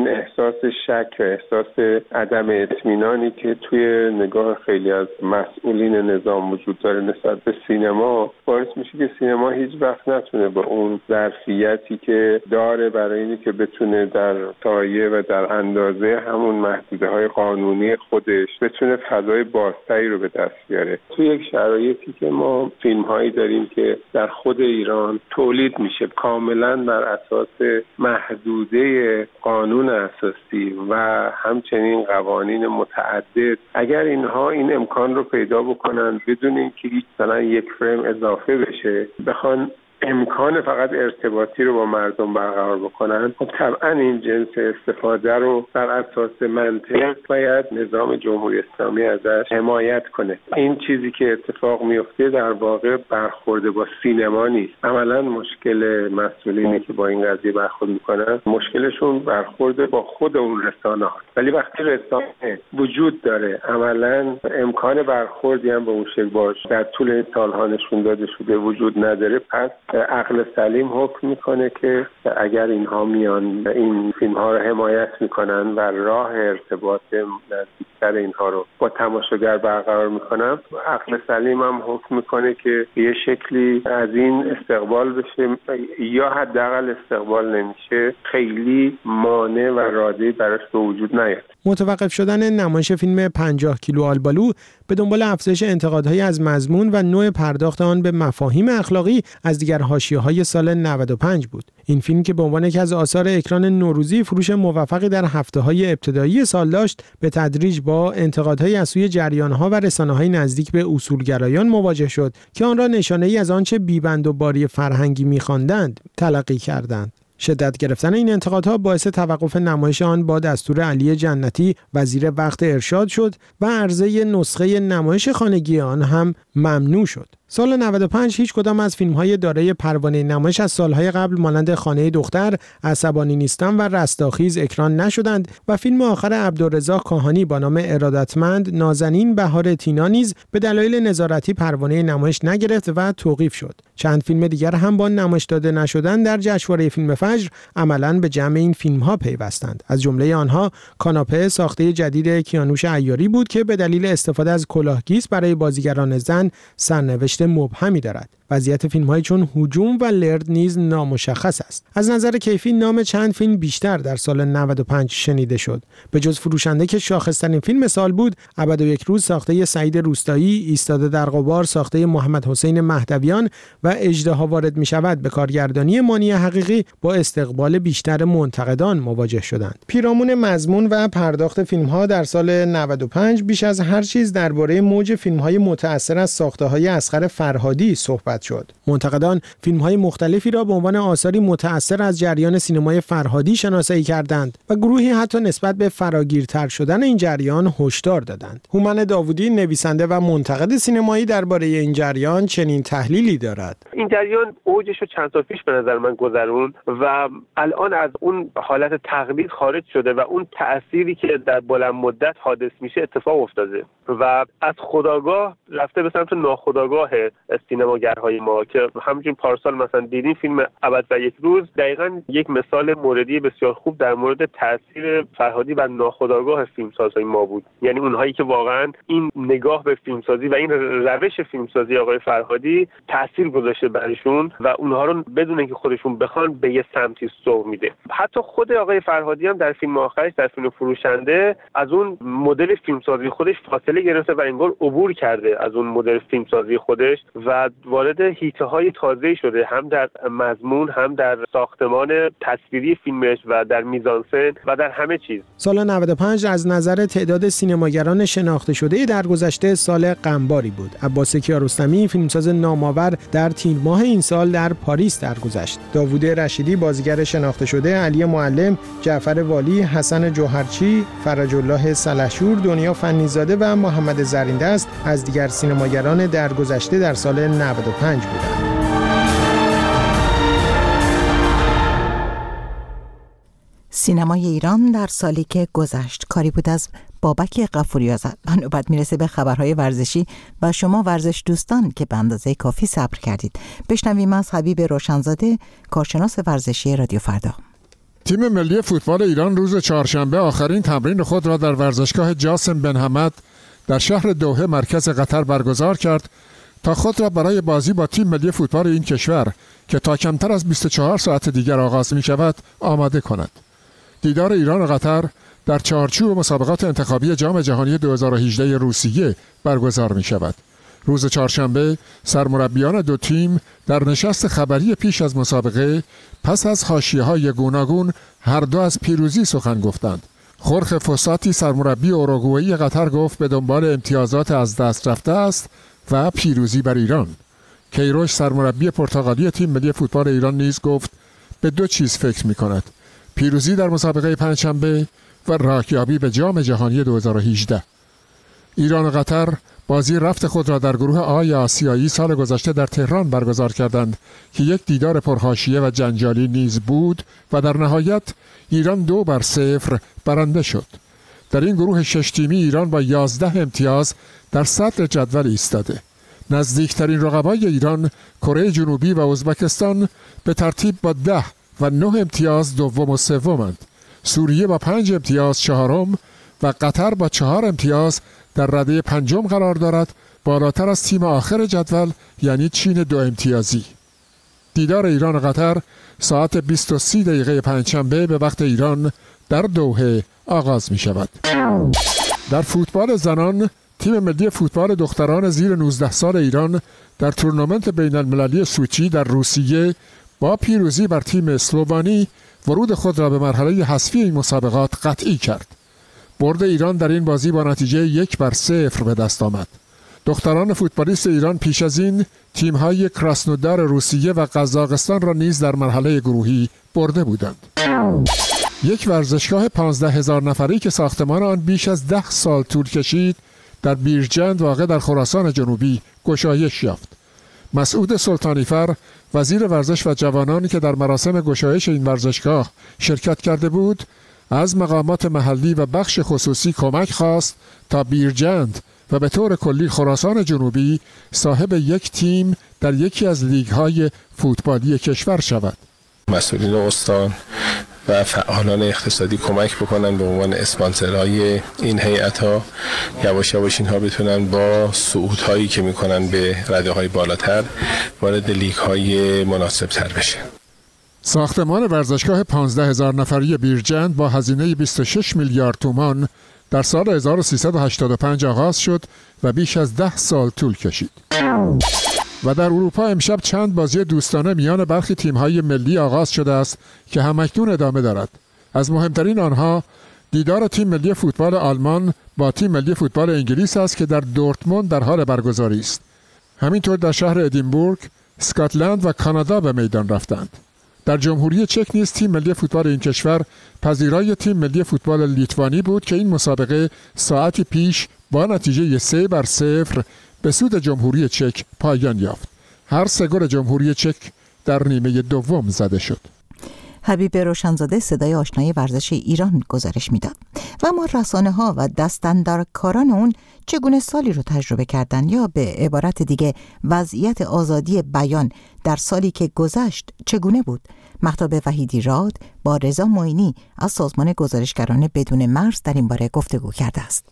احساس شک و احساس عدم اطمینانی که توی نگاه خیلی از مسئولین نظام وجود داره نسبت به سینما باعث میشه که سینما هیچ وقت نتونه به اون ظرفیتی که داره برای اینی که بتونه در سایه و در اندازه همون محدوده‌های قانونی خودش بتونه فضای بازتری رو به دست بیاره. توی یک شرایطی که ما فیلم‌هایی داریم که در خود ایران تولید میشه کاملا بر اساس محدوده قانون اساسی و همچنین قوانین متعدد، اگر اینها این امکان رو پیدا بکنن بدون اینکه مثلا یک فریم اضافه بشه بخوان امکان فقط ارتباطی رو با مردم برقرار بکنن، خب طبعا این جنس استفاده رو بر اساس منطق باید نظام جمهوری اسلامی ازش حمایت کنه. این چیزی که اتفاق میفته در واقع برخورد با سینما نیست. عملا مشکل مسئولینی که با این قضیه برخورد میکنن مشکلشون برخورد با خود اون رسانه هست. ولی وقتی رسانه وجود داره عملا امکان برخوردی هم به اون شکل باشه در طول این سالها نشون داده شده وجود نداره، پس عقل سلیم حکم میکنه که اگر اینها میان این فیلم ها رو حمایت میکنن و راه ارتباط نزدیکتر اینها رو با تماشاگر برقرار میکنن، عقل سلیم هم حکم میکنه که یه شکلی از این استقبال بشه یا حداقل استقبال نمیشه، خیلی مانع و رادعی براش به وجود نیاد. متوقف شدن نمایش فیلم پنجاه کیلو آلبالو به دنبال افزایش انتقادهای از مضمون و نوع پرداخت آن به مفاهیم اخلاقی از دیگر حاشیه‌های سال نود و پنج بود. این فیلم که به عنوان یکی از آثار اکران نوروزی فروش موفقی در هفته‌های ابتدایی سال داشت، به تدریج با انتقادهای از سوی جریان‌ها و رسانه‌های نزدیک به اصولگرایان مواجه شد که آن را نشانه‌ای از آنچه بی‌بند و باری فرهنگی می‌خواندند تلقی کردند. شدت گرفتن این انتقادها باعث توقف نمایش آن با دستور علی جنتی وزیر وقت ارشاد شد و عرضه نسخه نمایش خانگی آن هم ممنوع شد. سال نود و پنج هیچ کدام از فیلم‌های دارای پروانه نمایش از سالهای قبل مانند خانه دختر، عصبانی نیستم و رستاخیز اکران نشدند و فیلم آخر عبدالرضا کاهانی با نام ارادتمند نازنین بهار تینا نیز به دلایل نظارتی پروانه نمایش نگرفت و توقیف شد. چند فیلم دیگر هم با نمایش داده نشدن در جشنواره فیلم فجر عملاً به جمع این فیلم‌ها پیوستند. از جمله آنها کاناپه ساخته جدید کیانوش عیاری بود که به دلیل استفاده از کلاهگیس برای بازیگران زن سرنوشت مبهمی دارد. وضعیت فیلم‌های چون هجوم و لرد نیز نامشخص است. از نظر کیفی نام چند فیلم بیشتر در سال نود و پنج شنیده شد. به جز فروشنده که شاخص‌ترین فیلم سال بود، ابد و یک روز ساخته سعید روستایی، ایستاده در غبار ساخته محمد حسین مهدویان و اژدها وارد می‌شود به کارگردانی مانی حقیقی با استقبال بیشتر منتقدان مواجه شدند. پیرامون مضمون و پرداخت فیلم‌ها در سال نود و پنج بیش از هر چیز درباره موج فیلم‌های متأثر از ساخته‌های اصغر فرهادی صحبت شد. منتقدان فیلم‌های مختلفی را به عنوان آثاری متأثر از جریان سینمای فرهادی شناسایی کردند و گروهی حتی نسبت به فراگیرتر شدن این جریان هشدار دادند. هومن داوودی نویسنده و منتقد سینمایی درباره این جریان چنین تحلیلی دارد. این جریان اوجش رو چند سال پیش به نظر من گذرون و الان از اون حالت تقلید خارج شده و اون تأثیری که در بلند مدت حادث میشه اتفاق افتاده و از خودآگاه رفته به سمت ناخودآگاه سینماگرهای ما که همچنین پارسال مثلا دیدیم فیلم ابد و یک روز دقیقاً یک مثال موردی بسیار خوب در مورد تاثیر فرهادی بر ناخودآگاه فیلمسازهای ما بود. یعنی اونهایی که واقعاً این نگاه به فیلمسازی و این روش فیلمسازی آقای فرهادی تاثیر گذاشته برشون و اونها رو بدون اینکه خودشون بخوان به یه سمتی سوق میده. حتی خود آقای فرهادی هم در فیلم آخرش در فیلم فروشنده از اون مدل فیلمسازی خودش فاصله گرفته و انگار عبور کرده از اون مدل فیلمسازی خودش و وارد حیطه‌های تازه‌ای شده، هم در مضمون، هم در ساختمان تصویری فیلمش و در میزانسن و در همه چیز. سال نود و پنج از نظر تعداد سینماگران شناخته شده در گذشته سال غمباری بود. عباس کیارستمی فیلمساز نامآور در تیر ماه این سال در پاریس درگذشت. داوود رشیدی بازیگر شناخته شده، علی معلم، جعفر والی، حسن جوهرچی، فرج الله سلحشور، دنیا فنیزاده و محمد زریندست از دیگر سینماگران درگذشته در سال نود و پنج بودند. سینمای ایران در سالی که گذشت کاری بود از بابک غفوری‌آزاد. نوبت میرسه به خبرهای ورزشی و شما ورزش دوستان که به اندازه کافی صبر کردید. بشنویم از حبیب روشنزاده، کارشناس ورزشی رادیو فردا. تیم ملی فوتبال ایران روز چهارشنبه آخرین تمرین خود را در ورزشگاه جاسم بن حمد در شهر دوحه مرکز قطر برگزار کرد تا خود را برای بازی با تیم ملی فوتبال این کشور که تا کمتر از بیست و چهار ساعت دیگر آغاز می شود آماده کند. دیدار ایران و قطر در چارچوب مسابقات انتخابی جام جهانی دو هزار و هجده روسیه برگزار می شود. روز چهارشنبه سرمربیان دو تیم در نشست خبری پیش از مسابقه پس از حاشیه‌های گوناگون هر دو از پیروزی سخن گفتند. خورخ فوساتی سرمربی اوروگوئه‌ای قطر گفت به دنبال امتیازات از دست رفته است و پیروزی بر ایران. کیروش سرمربی پرتغالی تیم ملی فوتبال ایران نیز گفت به دو چیز فکر می‌کند: پیروزی در مسابقه پنجشنبه و راهیابی به جام جهانی دو هزار و هجده. ایران و قطر بازی رفت خود را در گروه آی آسیایی سال گذشته در تهران برگزار کردند که یک دیدار پرحاشیه و جنجالی نیز بود و در نهایت ایران دو بر صفر برنده شد. در این گروه شش تیمی ایران با یازده امتیاز در صدر جدول ایستاده. نزدیکترین رقبای ایران کره جنوبی و ازبکستان به ترتیب با ده و نه امتیاز دوم و سومند. سوریه با پنج امتیاز چهارم و قطر با چهار امتیاز در رده پنجم قرار دارد، بالاتر از تیم آخر جدول یعنی چین دو امتیازی. دیدار ایران و قطر ساعت بیست و سه دقیقه پنجشنبه به وقت ایران در دوحه آغاز می شود. در فوتبال زنان تیم ملی فوتبال دختران زیر نوزده سال ایران در تورنمنت بین المللی سوچی در روسیه با پیروزی بر تیم اسلوانی ورود خود را به مرحله حذفی این مسابقات قطعی کرد. برد ایران در این بازی با نتیجه یک بر صفر به دست آمد. دختران فوتبالیست ایران پیش از این تیم‌های کراسنودار روسیه و قزاقستان را نیز در مرحله گروهی برده بودند. یک ورزشگاه پانزده هزار نفری که ساختمان آن بیش از ده سال طول کشید در بیرجند واقع در خراسان جنوبی گشایش یافت. مسعود سلطانیفر وزیر ورزش و جوانانی که در مراسم گشایش این ورزشگاه شرکت کرده بود از مقامات محلی و بخش خصوصی کمک خواست تا بیرجند و به طور کلی خراسان جنوبی صاحب یک تیم در یکی از لیگ‌های فوتبالی کشور شود. مسئولین استان و فعالان اقتصادی کمک بکنن به عنوان اسپانسرهای این هیئت‌ها، یواش یواش اینها بتونن با صعودهایی که میکنن به رده‌های بالاتر وارد لیگ‌های مناسب‌تر بشن. ساختمان ورزشگاه پانزده هزار نفری بیرجند با هزینه بیست و شش میلیارد تومان در سال هزار و سیصد و هشتاد و پنج آغاز شد و بیش از ده سال طول کشید. و در اروپا امشب چند بازی دوستانه میان برخی تیم‌های ملی آغاز شده است که همکنون ادامه دارد. از مهمترین آنها دیدار تیم ملی فوتبال آلمان با تیم ملی فوتبال انگلیس است که در دورتموند در حال برگزاری است. همینطور در شهر ادینبورگ، اسکاتلند و کانادا به میدان رفتند. در جمهوری چک نیز تیم ملی فوتبال این کشور پذیرای تیم ملی فوتبال لیتوانی بود که این مسابقه ساعتی پیش با نتیجه سه بر صفر به سود جمهوری چک پایان یافت. هر سه گل جمهوری چک در نیمه دوم زده شد. حبیب روشنزاده صدای آشنای ورزش ایران گزارش میداد. و ما رسانه ها و دستاندرکاران اون چگونه سالی رو تجربه کردن، یا به عبارت دیگه وضعیت آزادی بیان در سالی که گذشت چگونه بود؟ مهتاب وحیدی راد با رضا معینی از سازمان گزارشگران بدون مرز در این باره گفتگو کرده است.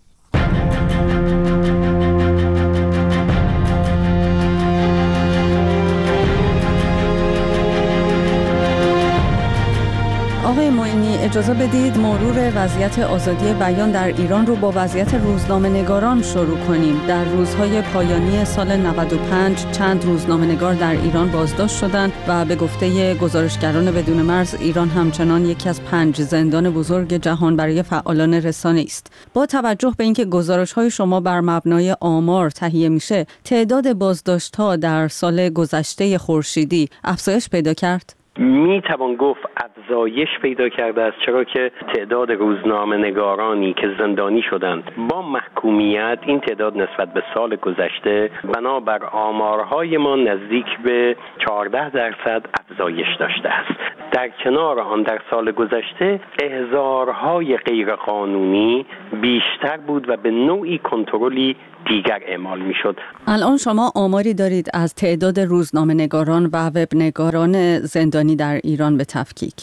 آقای معینی، اجازه بدید مرور وضعیت آزادی بیان در ایران رو با وضعیت روزنامه‌نگاران شروع کنیم. در روزهای پایانی سال نود و پنج چند روزنامه‌نگار در ایران بازداشت شدند و به گفته گزارشگران بدون مرز ایران همچنان یکی از پنج زندان بزرگ جهان برای فعالان رسانه است. با توجه به اینکه گزارش‌های شما بر مبنای آمار تهیه میشه، تعداد بازداشت‌ها در سال گذشته خورشیدی افزایش پیدا کرد؟ می توان گفت افزایش پیدا کرده است، چرا که تعداد روزنامه نگارانی که زندانی شدند با محکومیت این تعداد نسبت به سال گذشته بنابر آمارهای ما نزدیک به چهارده درصد افزایش داشته است. در کنار آن در سال گذشته احضارهای غیرقانونی بیشتر بود و به نوعی کنترلی دیگر اعمال می شد. الان شما آماری دارید از تعداد روزنامه نگاران و وب نگاران زندانی در ایران به تفکیک؟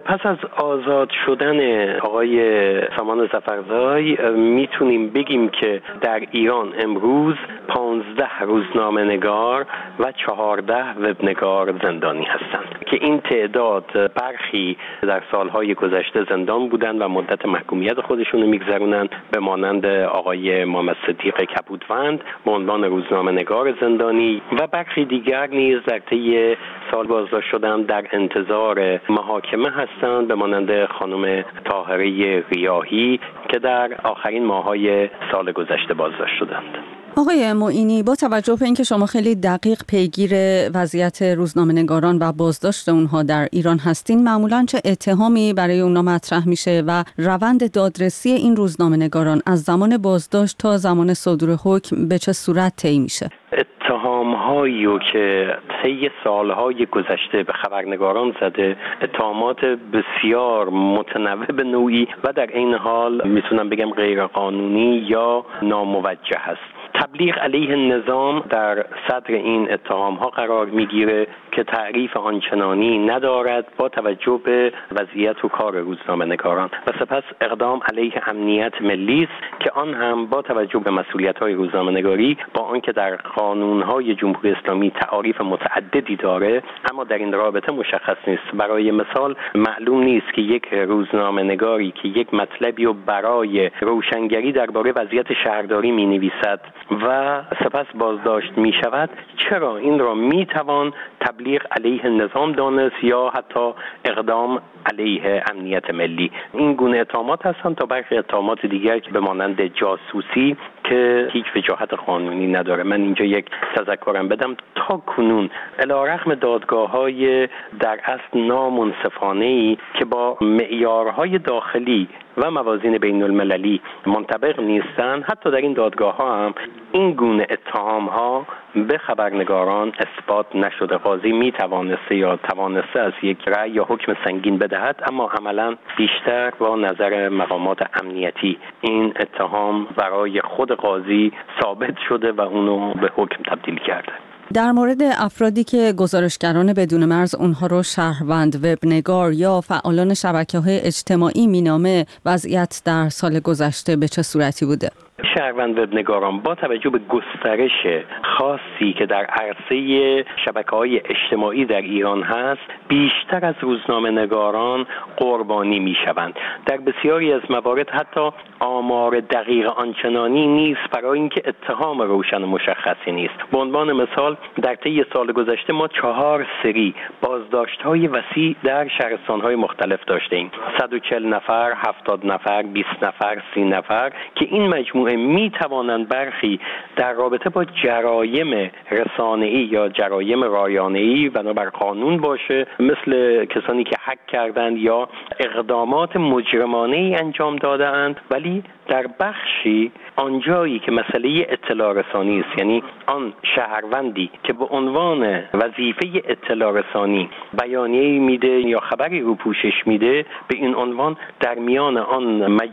پس از آزاد شدن آقای سامان ظفرزای میتونیم بگیم که در ایران امروز پانزده روزنامه نگار و چهارده وبنگار زندانی هستند که این تعداد برخی در سالهای گذشته زندان بودند و مدت محکومیت خودشون رو میگذرونن، به مانند آقای محمد صدیق کبودوند به عنوان روزنامه نگار زندانی و برخی دیگر نیز در طی سال بازداشت شدن در انتظار محاکمه هستند، به مانند خانم طاهره ریاحی که در آخرین ماه‌های سال گذشته بازداشت شدند. آقای معینی، با توجه به اینکه شما خیلی دقیق پیگیر وضعیت روزنامه‌نگاران و بازداشت اونها در ایران هستین، معمولاً چه اتهامی برای اونها مطرح میشه و روند دادرسی این روزنامه‌نگاران از زمان بازداشت تا زمان صدور حکم به چه صورت طی میشه؟ اتهام هایی که طی سالهای گذشته به خبرنگاران زده اتهامات بسیار متنوع به نوعی و در این حال میتونم بگم غیر قانونی یا ناموجه است. تبلیغ علیه نظام در صدر این اتهام ها قرار میگیره که تعریف آنچنانی ندارد با توجه به وضعیت و کار روزنامه نگاران و سپس اقدام علیه امنیت ملی است که آن هم با توجه به مسئولیت های روزنامه نگاری با آنکه در قانون های جمهوری اسلامی تعاریف متعددی داره اما در این رابطه مشخص نیست. برای مثال معلوم نیست که یک روزنامه نگاری که یک مطلبی رو برای روشنگری درباره وضعیت شهرداری می نویسد و سپس بازداشت می شود چرا این را می توان تبلیغ علیه نظام دانست یا حتی اقدام علیه امنیت ملی. این گونه اتهامات هستند تا برخی اتهامات دیگر که به مانند جاسوسی که هیچ وجاهت قانونی نداره. من اینجا یک تذکرم بدم، تا کنون علیرغم دادگاه‌های در اصل نامنصفانه‌ای که با معیارهای داخلی و موازین بین المللی منطبق نیستن، حتی در این دادگاه ها هم این گونه اتهام ها به خبرنگاران اثبات نشده. قاضی می توانسته یا توانسته از یک رأی یا حکم سنگین بدهد اما عملا بیشتر با نظر مقامات امنیتی این اتهام برای خود قاضی ثابت شده و اونو به حکم تبدیل کرده. در مورد افرادی که گزارشگران بدون مرز اونها رو شهروند وبنگار یا فعالان شبکه‌های اجتماعی مینامه، وضعیت در سال گذشته به چه صورتی بوده؟ شهروند وبنگاران با توجه به گسترش خاصی که در عرصه شبکه‌های اجتماعی در ایران هست بیشتر از روزنامه نگاران قربانی می‌شوند. در بسیاری از موارد حتی آمار دقیق آنچنانی نیست برای اینکه اتهام روشن و مشخصی نیست. به عنوان مثال در طی سال گذشته ما چهار سری بازداشت‌های وسیع در شهرستان‌های مختلف داشتیم. صد و چهل نفر، هفتاد نفر، بیست نفر، سی نفر که این مجموعه می توانند برخی در رابطه با جرایم رسانه‌ای یا جرایم رایانه‌ای بنابر قانون باشه، مثل کسانی که هک کردند یا اقدامات مجرمانه‌ای انجام داده‌اند، ولی در بخشی آنجایی که مسئله اطلاع رسانی است، یعنی آن شهروندی که به عنوان وظیفه اطلاع رسانی بیانیه‌ای میده یا خبری رو پوشش میده، به این عنوان در میان آن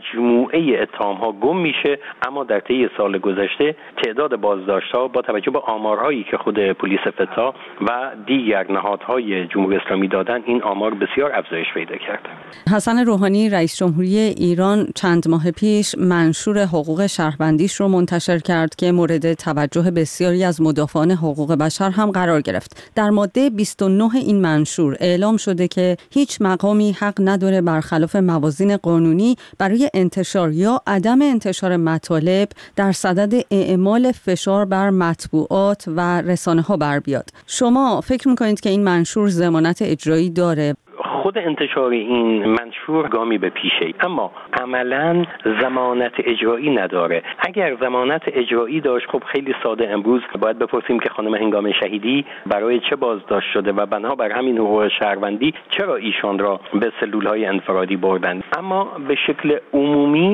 مجموعه اتهام‌ها گم میشه. اما در طی سال گذشته تعداد بازداشت‌ها با توجه به آمارهایی که خود پلیس فتا و دیگر نهادهای جمهوری اسلامی دادن این آمار بسیار افزایش پیدا کرده. حسن روحانی رئیس جمهوری ایران چند ماه پیش منشور حقوق شهروندیش رو منتشر کرد که مورد توجه بسیاری از مدافعان حقوق بشر هم قرار گرفت. در ماده بیست و نه این منشور اعلام شده که هیچ مقامی حق نداره برخلاف موازین قانونی برای انتشار یا عدم انتشار مطالب در صدد اعمال فشار بر مطبوعات و رسانه‌ها بر بیاد. شما فکر می‌کنید که این منشور ضمانت اجرایی داره؟ خود انتشار این منشور گامی به پیشه، اما عملاً ضمانت اجرایی نداره. اگر ضمانت اجرایی داشت خب خیلی ساده امروز باید بپرسیم که خانم هنگام شهیدی برای چه بازداشت شده و بنابر همین حقوق شهروندی چرا ایشان را به سلول‌های انفرادی بردند. اما به شکل عمومی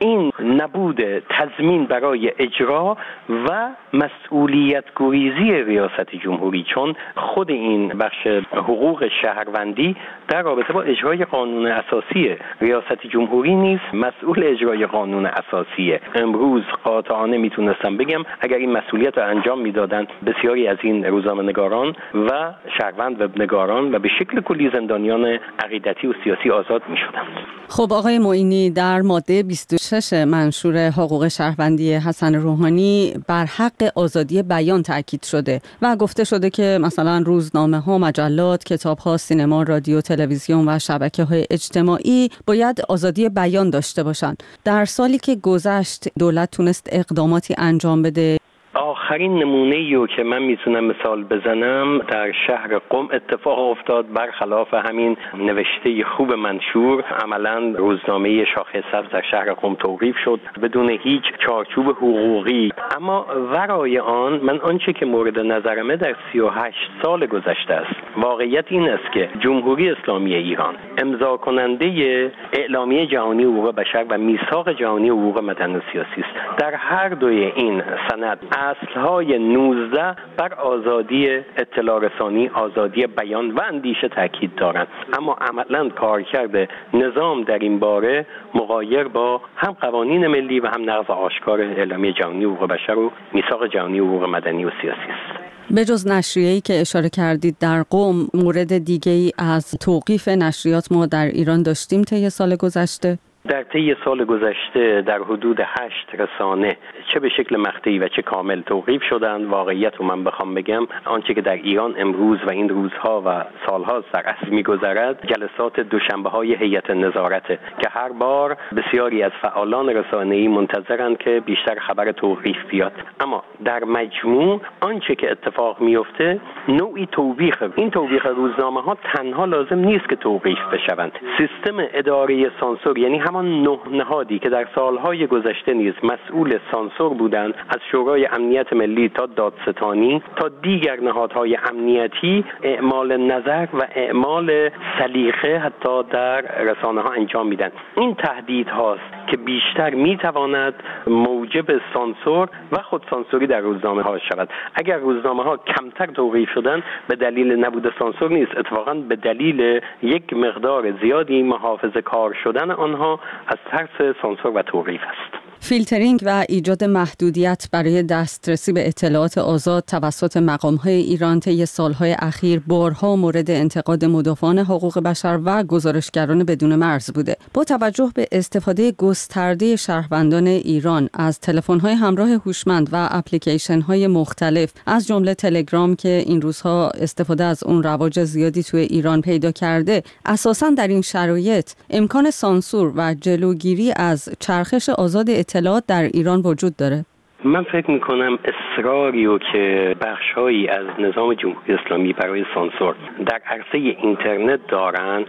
این نبود تضمین برای اجرا و مسئولیت گریزی ریاست جمهوری، چون خود این بخش حقوق شهروندی در رابطه با اجرای قانون اساسی ریاست جمهوری نیست، مسئول اجرای قانون اساسیه. امروز قاطعانه میتونستم بگم اگر این مسئولیت رو انجام میدادن بسیاری از این روزنامه‌نگاران و شهروند و نگاران و به شکل کلی زندانیان عقیدتی و سیاسی آزاد میشدند. خب آقای معینی، در ماده بیست و شش منشور حقوق شهروندی حسن روحانی بر حق آزادی بیان تاکید شده و گفته شده که مثلا روزنامه‌ها، مجلات، کتاب‌ها، سینما، رادیو، تلویزیون و شبکه‌های اجتماعی باید آزادی بیان داشته باشند. در سالی که گذشت دولت تونست اقداماتی انجام بده. آخرین نمونه‌ای رو که من میتونم مثال بزنم در شهر قم اتفاق افتاد. برخلاف همین نوشته خوب منشور، عملاً روزنامه شاخه سبز در شهر قم توقیف شد بدون هیچ چارچوب حقوقی. اما ورای آن من آنچه که مورد نظرمه در سی و هشت سال گذشته است، واقعیت این است که جمهوری اسلامی ایران امضا کننده اعلامیه جهانی حقوق بشر و میثاق جهانی حقوق مدنی و سیاسی است. در هر دوی این سند اصل‌های نوزده بر آزادی اطلاع رسانی، آزادی بیان و اندیشه تاکید دارند، اما عملاً کارکرد نظام در این باره مغایر با هم قوانین ملی و هم نقض آشکار اعلامیه جهانی حقوق بشر و میثاق جهانی حقوق مدنی و سیاسی است. به جز نشریه‌ای که اشاره کردید در قم، مورد دیگه‌ای از توقیف نشریات ما در ایران داشتیم طی سال گذشته؟ در طی سال گذشته در حدود هشت رسانه چه به شکل مقطعی و چه کامل توقیف شدند. واقعیت رو من بخوام بگم آنچه که در ایران امروز و این روزها و سالها در اصل می‌گذرد جلسات دوشنبه‌های هیئت نظارت که هر بار بسیاری از فعالان رسانه‌ای منتظرند که بیشتر خبر توقیف بیاد، اما در مجموع آنچه که اتفاق میفته نوعی توبیخ. این توبیخ روزنامه‌ها تنها لازم نیست که توقیف بشوند. سیستم اداره سانسور، یعنی همان نه نهادی که در سالهای گذشته نیز مسئول سانسور بودند، از شورای امنیت ملی تا دادستانی تا دیگر نهادهای امنیتی، اعمال نظر و اعمال سلیقه حتی در رسانه‌ها انجام میدن. این تهدید هاست که بیشتر میتواند موجب سانسور و خود سانسوری در روزنامه ها شود. اگر روزنامه ها کمتر توقیف شدن به دلیل نبود سانسور نیست، اتفاقا به دلیل یک مقدار زیادی محافظه کار شدن آنها از ترس سانسور و توقیف است. فیلترینگ و ایجاد محدودیت برای دسترسی به اطلاعات آزاد توسط مقام‌های ایران طی سال‌های اخیر بارها مورد انتقاد مدافعان حقوق بشر و گزارشگران بدون مرز بوده. با توجه به استفاده گسترده شهروندان ایران از تلفن‌های همراه هوشمند و اپلیکیشن‌های مختلف از جمله تلگرام که این روزها استفاده از اون رواج زیادی توی ایران پیدا کرده، اساساً در این شرایط امکان سانسور و جلوگیری از چرخش آزاد اطلاعات در ایران وجود داره؟ من فکر میکنم اصراری رو که بخشهایی از نظام جمهوری اسلامی برای سانسور در عرصه اینترنت دارن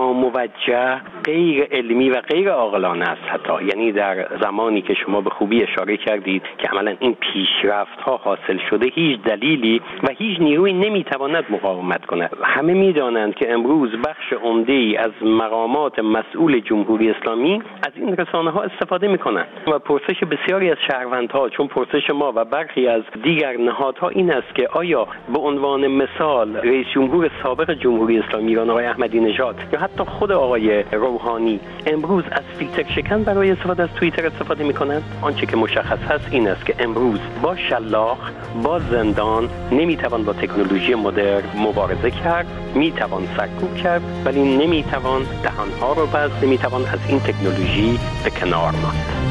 ناموجه، غیر علمی و غیر عاقلانه است. حتی یعنی در زمانی که شما به خوبی اشاره کردید که عملا این پیشرفت ها حاصل شده، هیچ دلیلی و هیچ نیرویی نمیتواند مقاومت کند. همه میدانند که امروز بخش عمده‌ای از مقامات مسئول جمهوری اسلامی از این رسانه ها استفاده میکنند و پرسش بسیاری از شهروندها، چون پرسش ما و برخی از دیگر نهادها این است که آیا به عنوان مثال رئیس جمهور سابق جمهوری اسلامی ایران آقای احمدی نژاد یا حتی خود آقای روحانی امروز از فیلتر شکن برای استفاده از توییتر استفاده می‌کنند؟ آنچه که مشخص هست این است که امروز با شلاق، با زندان نمیتوان با تکنولوژی مدرن مبارزه کرد، میتوان سرکوب کرد ولی نمیتوان دهانها رو بست، نمیتوان از این تکنولوژی به کنار ماند.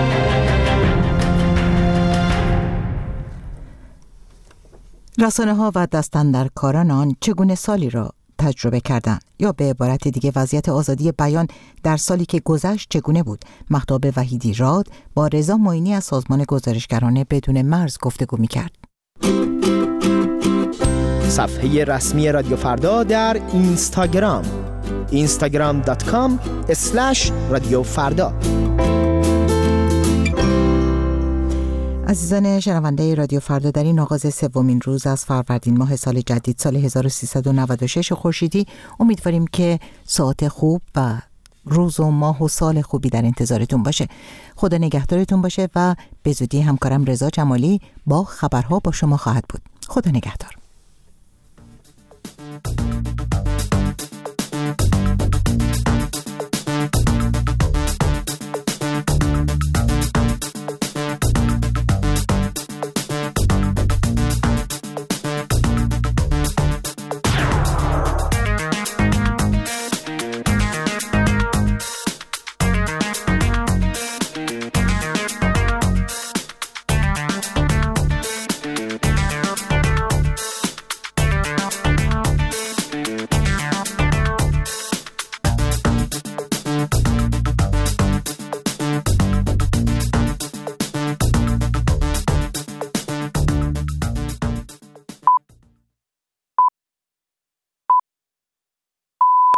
رسانه ها و دستاندرکاران آن چگونه سالی را تجربه کردند؟ یا به عبارت دیگه وضعیت آزادی بیان در سالی که گذشت چگونه بود؟ مهتاب وحیدی راد با رضا معینی از سازمان گزارشگران بدون مرز گفتگو می‌کرد. صفحه رسمی رادیو فردا در اینستاگرام اینستاگرام دات کام اسلش رادیو فردا. عزیزان شنونده رادیو فردا، در این آغاز سومین روز از فروردین ماه سال جدید سال هزار و سیصد و نود و شش خورشیدی امیدواریم که ساعت خوب و روز و ماه و سال خوبی در انتظارتون باشه. خدا نگهدارتون باشه و به زودی همکارم رضا جمالی با خبرها با شما خواهد بود. خدا نگهدار.